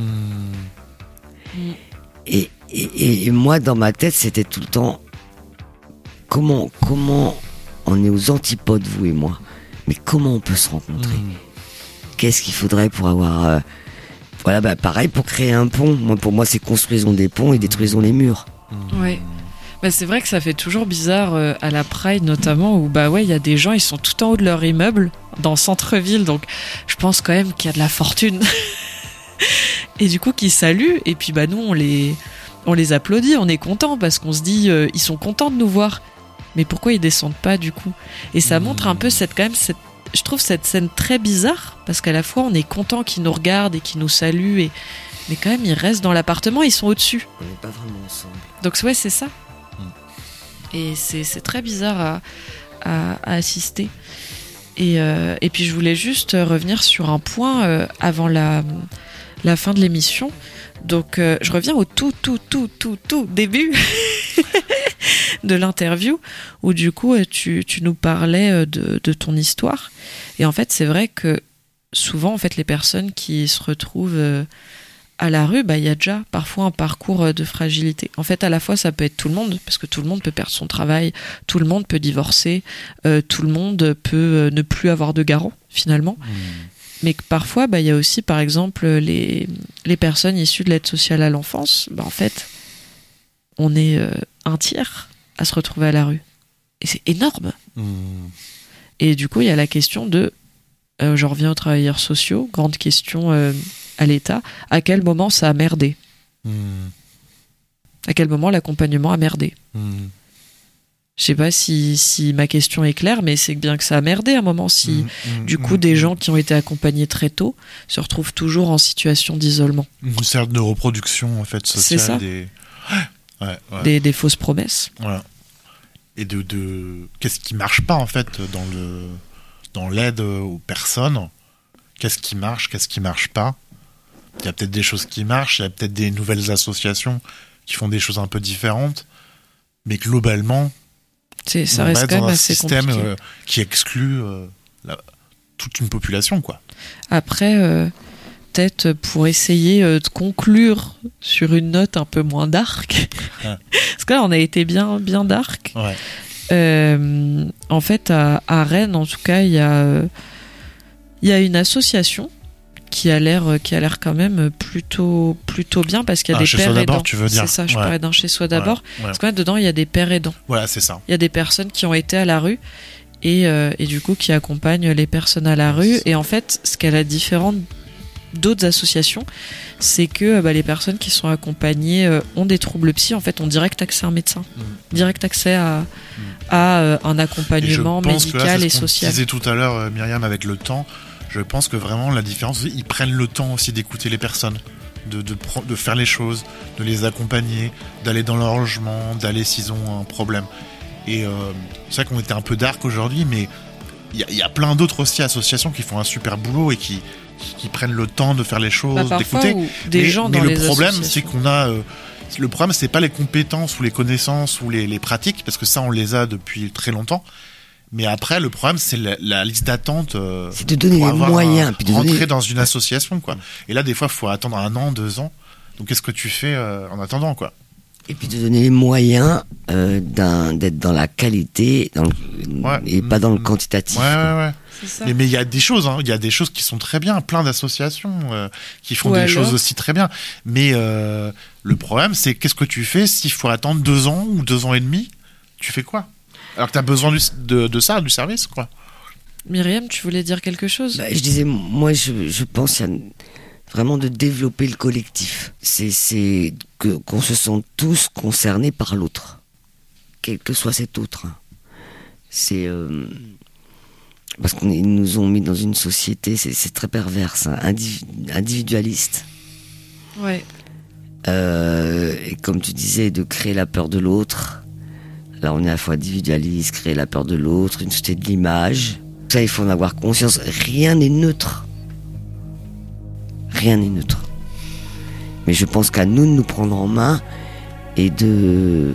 Et, et, et moi, dans ma tête, c'était tout le temps, comment, comment on est aux antipodes, vous et moi. Mais comment on peut se rencontrer? Mmh. Qu'est-ce qu'il faudrait pour avoir... euh, voilà, bah, pareil, pour créer un pont. Moi, pour moi, c'est construisons des ponts et détruisons les murs. Ouais. Bah, c'est vrai que ça fait toujours bizarre euh, à la Pride notamment où bah ouais il y a des gens, ils sont tout en haut de leur immeuble dans le centre-ville, donc je pense quand même qu'il y a de la fortune et du coup qu'ils saluent, et puis bah nous on les on les applaudit, on est content parce qu'on se dit euh, ils sont contents de nous voir, mais pourquoi ils descendent pas du coup? Et ça montre un peu cette quand même cette je trouve cette scène très bizarre parce qu'à la fois on est content qu'ils nous regardent et qu'ils nous saluent, et mais quand même ils restent dans l'appartement, ils sont au-dessus. On n'est pas vraiment ensemble. Donc ouais, c'est ça. Et c'est, c'est très bizarre à, à, à assister. Et, euh, et puis je voulais juste revenir sur un point euh, avant la, la fin de l'émission. Donc euh, je reviens au tout, tout, tout, tout, tout début de l'interview où du coup tu, tu nous parlais de, de ton histoire. Et en fait, c'est vrai que souvent, en fait, les personnes qui se retrouvent... Euh, à la rue, bah, il y a déjà parfois un parcours de fragilité. En fait, à la fois, ça peut être tout le monde, parce que tout le monde peut perdre son travail, tout le monde peut divorcer, euh, tout le monde peut euh, ne plus avoir de garant, finalement. Mmh. Mais que parfois, bah, il y a aussi, par exemple, les, les personnes issues de l'aide sociale à l'enfance. Bah, en fait, on est euh, un tiers à se retrouver à la rue. Et c'est énorme. Mmh. Et du coup, il y a la question de... Euh, je reviens aux travailleurs sociaux, grande question... Euh, à l'État, à quel moment ça a merdé? Mmh. À quel moment l'accompagnement a merdé? Mmh. Je sais pas si, si ma question est claire, mais c'est bien que ça a merdé à un moment. Si, mmh. du coup, mmh. des gens qui ont été accompagnés très tôt se retrouvent toujours en situation d'isolement. Une sorte de reproduction, en fait, sociale. C'est ça. Des... Ouais, ouais. Des, des fausses promesses. Voilà. Et de, de... qu'est-ce qui marche pas, en fait, dans, le... dans l'aide aux personnes? Qu'est-ce qui marche? Qu'est-ce qui marche pas? Il y a peut-être des choses qui marchent, il y a peut-être des nouvelles associations qui font des choses un peu différentes, mais globalement, c'est, ça on reste va quand dans même un assez système compliqué. euh, qui exclut euh, la, toute une population, quoi. Après, euh, peut-être pour essayer euh, de conclure sur une note un peu moins dark, Ouais. parce que là, on a été bien, bien dark. Ouais. Euh, en fait, à, à Rennes, en tout cas, il y a, euh, il y a une association qui a l'air qui a l'air quand même plutôt plutôt bien parce qu'il y a un des chez pères soi aidants. d'abord, tu veux dire. C'est ça, je ouais. parlais d'un chez soi d'abord. Ouais. Ouais. Parce qu'en fait, dedans, il y a des pères aidants. Voilà, c'est ça. Il y a des personnes qui ont été à la rue et, euh, et du coup qui accompagnent les personnes à la Ouais, rue. c'est... Et en fait, ce qu'elle a différent d'autres associations, c'est que bah, les personnes qui sont accompagnées euh, ont des troubles psy, en fait, ont direct accès à un médecin, mmh. direct accès à, mmh. à euh, un accompagnement et médical là, c'est et ce qu'on social. disait tout à l'heure, euh, Myriam, avec le temps. Je pense que vraiment la différence, ils prennent le temps aussi d'écouter les personnes, de, de, de faire les choses, de les accompagner, d'aller dans leur logement, d'aller s'ils ont un problème. Et euh, c'est vrai qu'on était un peu dark aujourd'hui, mais il y, y a plein d'autres aussi associations qui font un super boulot et qui, qui, qui prennent le temps de faire les choses, bah, d'écouter. Des mais gens mais dans le les problème, c'est associations. qu'on a... Euh, le problème, c'est pas les compétences ou les connaissances ou les, les pratiques, parce que ça, on les a depuis très longtemps. Mais après, le problème, c'est la, la liste d'attente. Euh, c'est de donner les moyens. Un, puis de rentrer donner... dans une association, quoi. Et là, des fois, il faut attendre un an, deux ans. Donc, qu'est-ce que tu fais euh, en attendant, quoi? Et puis de donner les moyens euh, d'un, d'être dans la qualité dans le, ouais. et pas dans le quantitatif. Ouais, ouais, ouais. C'est ça. Mais mais il y a des choses, hein. Il y a des choses qui sont très bien, plein d'associations euh, qui font Ou des alors... choses aussi très bien. Mais euh, le problème, c'est qu'est-ce que tu fais s'il faut attendre deux ans ou deux ans et demi? Tu fais quoi? Alors que tu as besoin du, de, de ça, du service, quoi. Myriam, tu voulais dire quelque chose? Bah, je disais, moi, je, je pense qu'il y a vraiment de développer le collectif. C'est, c'est que, qu'on se sente tous concernés par l'autre, quel que soit cet autre. C'est euh, parce qu'ils nous ont mis dans une société, c'est, c'est très perverse, hein, individu- individualiste. Ouais. Euh, et comme tu disais, de créer la peur de l'autre. Là, on est à la fois individualiste, créer la peur de l'autre, une société de l'image. Ça, il faut en avoir conscience. Rien n'est neutre. Rien n'est neutre. Mais je pense qu'à nous de nous prendre en main et de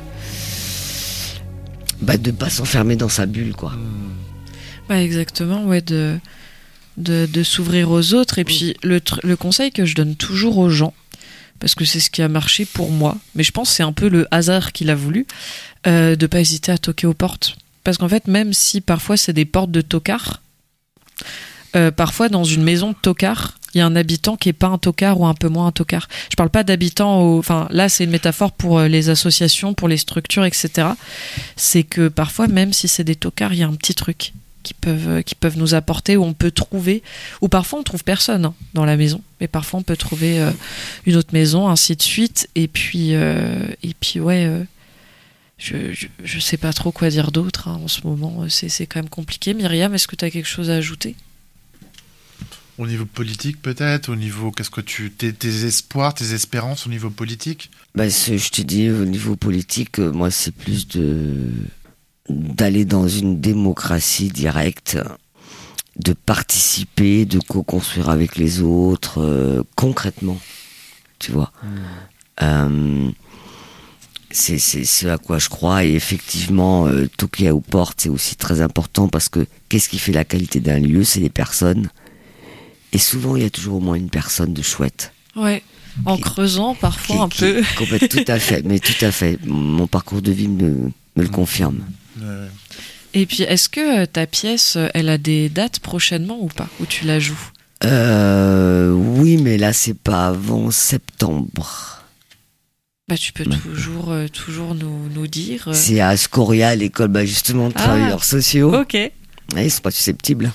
bah, de pas s'enfermer dans sa bulle, quoi. Bah exactement, ouais, de de, de s'ouvrir aux autres. Et puis le tr- le conseil que je donne toujours aux gens, parce que c'est ce qui a marché pour moi, mais je pense que c'est un peu le hasard qu'il a voulu, euh, de pas hésiter à toquer aux portes. Parce qu'en fait, même si parfois c'est des portes de tocards, euh, parfois dans une maison de tocards, il y a un habitant qui est pas un tocard ou un peu moins un tocard. Je parle pas d'habitants, au... enfin là c'est une métaphore pour les associations, pour les structures, et cetera. C'est que parfois, même si c'est des tocards, il y a un petit truc qui peuvent qui peuvent nous apporter, où on peut trouver, ou parfois on trouve personne hein, dans la maison, mais parfois on peut trouver euh, une autre maison, ainsi de suite. Et puis euh, et puis ouais, euh, je, je je sais pas trop quoi dire d'autre hein, en ce moment. C'est c'est quand même compliqué. Myriam, est-ce que tu as quelque chose à ajouter? Au niveau politique, peut-être, au niveau, qu'est-ce que tu, tes, tes espoirs, tes espérances au niveau politique? Bah, ce, je te dis, au niveau politique, euh, moi, c'est plus de d'aller dans une démocratie directe, de participer, de co-construire avec les autres, euh, concrètement, tu vois. Mmh. Euh, c'est, c'est ce à quoi je crois, et effectivement, euh, toquer aux portes, c'est aussi très important, parce que qu'est-ce qui fait la qualité d'un lieu? C'est les personnes. Et souvent, il y a toujours au moins une personne de chouette. Ouais, en qui, creusant parfois qui, un qui, peu. Complètement, tout à fait, mais tout à fait. Mon parcours de vie me, me le confirme. Ouais. Et puis, est-ce que ta pièce, elle a des dates prochainement ou pas, où tu la joues? euh, Oui, mais là, c'est pas avant septembre. Bah, tu peux toujours, euh, toujours nous, nous dire. Euh... C'est à Scoria, l'école bah, justement de travailleurs ah, sociaux. Ok. Ouais, ils sont pas susceptibles.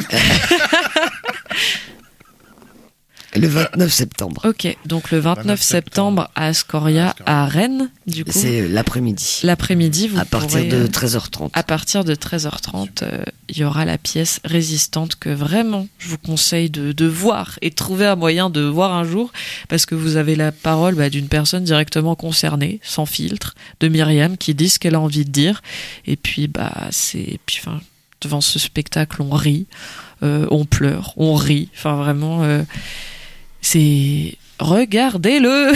Le vingt-neuf septembre. Ok, donc le vingt-neuf septembre à Ascoria, à Rennes, du coup. C'est l'après-midi. L'après-midi, vous À partir pourrez, de treize heures trente. À partir de treize heures trente, euh, il y aura la pièce Résistante que vraiment je vous conseille de, de voir et de trouver un moyen de voir un jour, parce que vous avez la parole bah, d'une personne directement concernée, sans filtre, de Myriam, qui dit ce qu'elle a envie de dire. Et puis, bah, c'est, puis, enfin, devant ce spectacle, on rit, euh, on pleure, on rit. Enfin, vraiment. Euh, C'est regardez-le.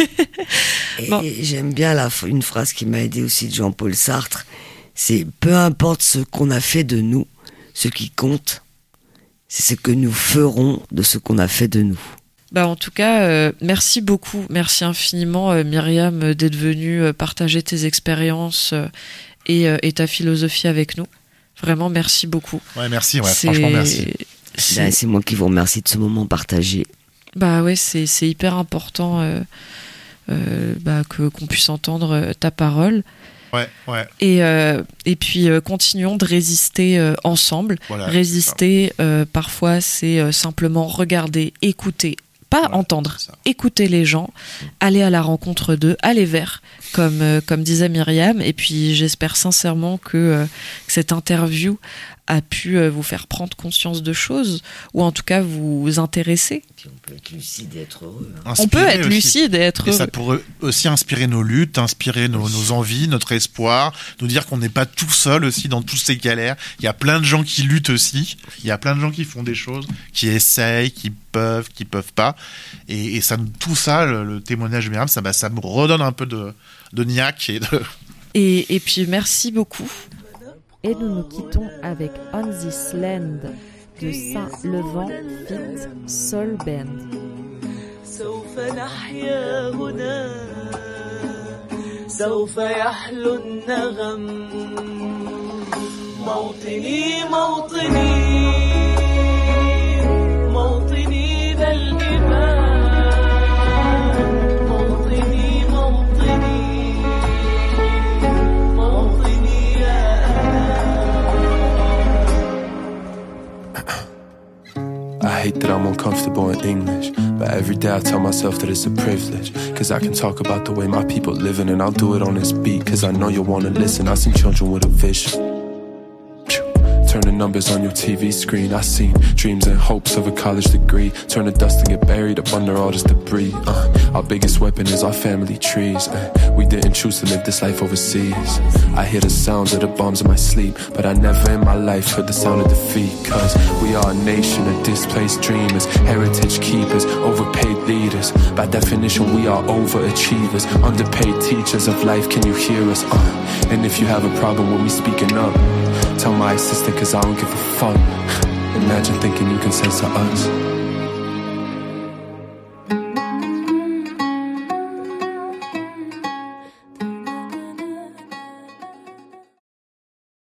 Et bon. J'aime bien la, une phrase qui m'a aidé aussi de Jean-Paul Sartre. C'est peu importe ce qu'on a fait de nous, ce qui compte, c'est ce que nous ferons de ce qu'on a fait de nous. Bah en tout cas, euh, merci beaucoup, merci infiniment euh, Myriam d'être venue euh, partager tes expériences euh, et, euh, et ta philosophie avec nous. Vraiment, merci beaucoup. Ouais, merci. Ouais, franchement, merci. C'est... Ben, c'est moi qui vous remercie de ce moment partagé. Bah ouais, c'est, c'est hyper important euh, euh, bah, que, qu'on puisse entendre euh, ta parole. Ouais, ouais. Et, euh, et puis, euh, continuons de résister euh, ensemble. Voilà, résister, euh, parfois, c'est euh, simplement regarder, écouter, pas voilà, entendre, écouter les gens, aller à la rencontre d'eux, aller vers, comme, euh, comme disait Myriam. Et puis, j'espère sincèrement que, euh, que cette interview a pu euh, vous faire prendre conscience de choses, ou en tout cas vous intéresser. Puis on peut être lucide et être heureux. Hein. On peut être aussi. lucide et être heureux. Et ça pourrait aussi inspirer nos luttes, inspirer nos, oui. nos envies, notre espoir, nous dire qu'on n'est pas tout seul aussi dans toutes ces galères. Il y a plein de gens qui luttent aussi. Il y a plein de gens qui font des choses, qui essayent, qui peuvent, qui peuvent pas. Et, et ça, tout ça, le, le témoignage de Myriam, ça, bah, ça me redonne un peu de, de niaque et de... Et, et puis merci beaucoup. Et nous nous quittons avec On This Land de Saint-Levant feat. Soul Band. سوف نحيا هنا سوف يحلو النغم موطني موطني موطني ذا الجبال موطني موطني موطني يا I hate that I'm uncomfortable in English, but every day I tell myself that it's a privilege, cause I can talk about the way my people living, and I'll do it on this beat, cause I know you'll wanna listen. I seen children with a vision, turn the numbers on your T V screen. I seen dreams and hopes of a college degree turn to dust and get buried up under all this debris. uh, Our biggest weapon is our family trees. uh, We didn't choose to live this life overseas. I hear the sounds of the bombs in my sleep, but I never in my life heard the sound of defeat. Cause we are a nation of displaced dreamers, heritage keepers, overpaid leaders. By definition we are overachievers, underpaid teachers of life. Can you hear us? Uh, and if you have a problem with me speaking up, tell my assistant cause I don't give a fuck. Imagine thinking you can censor us.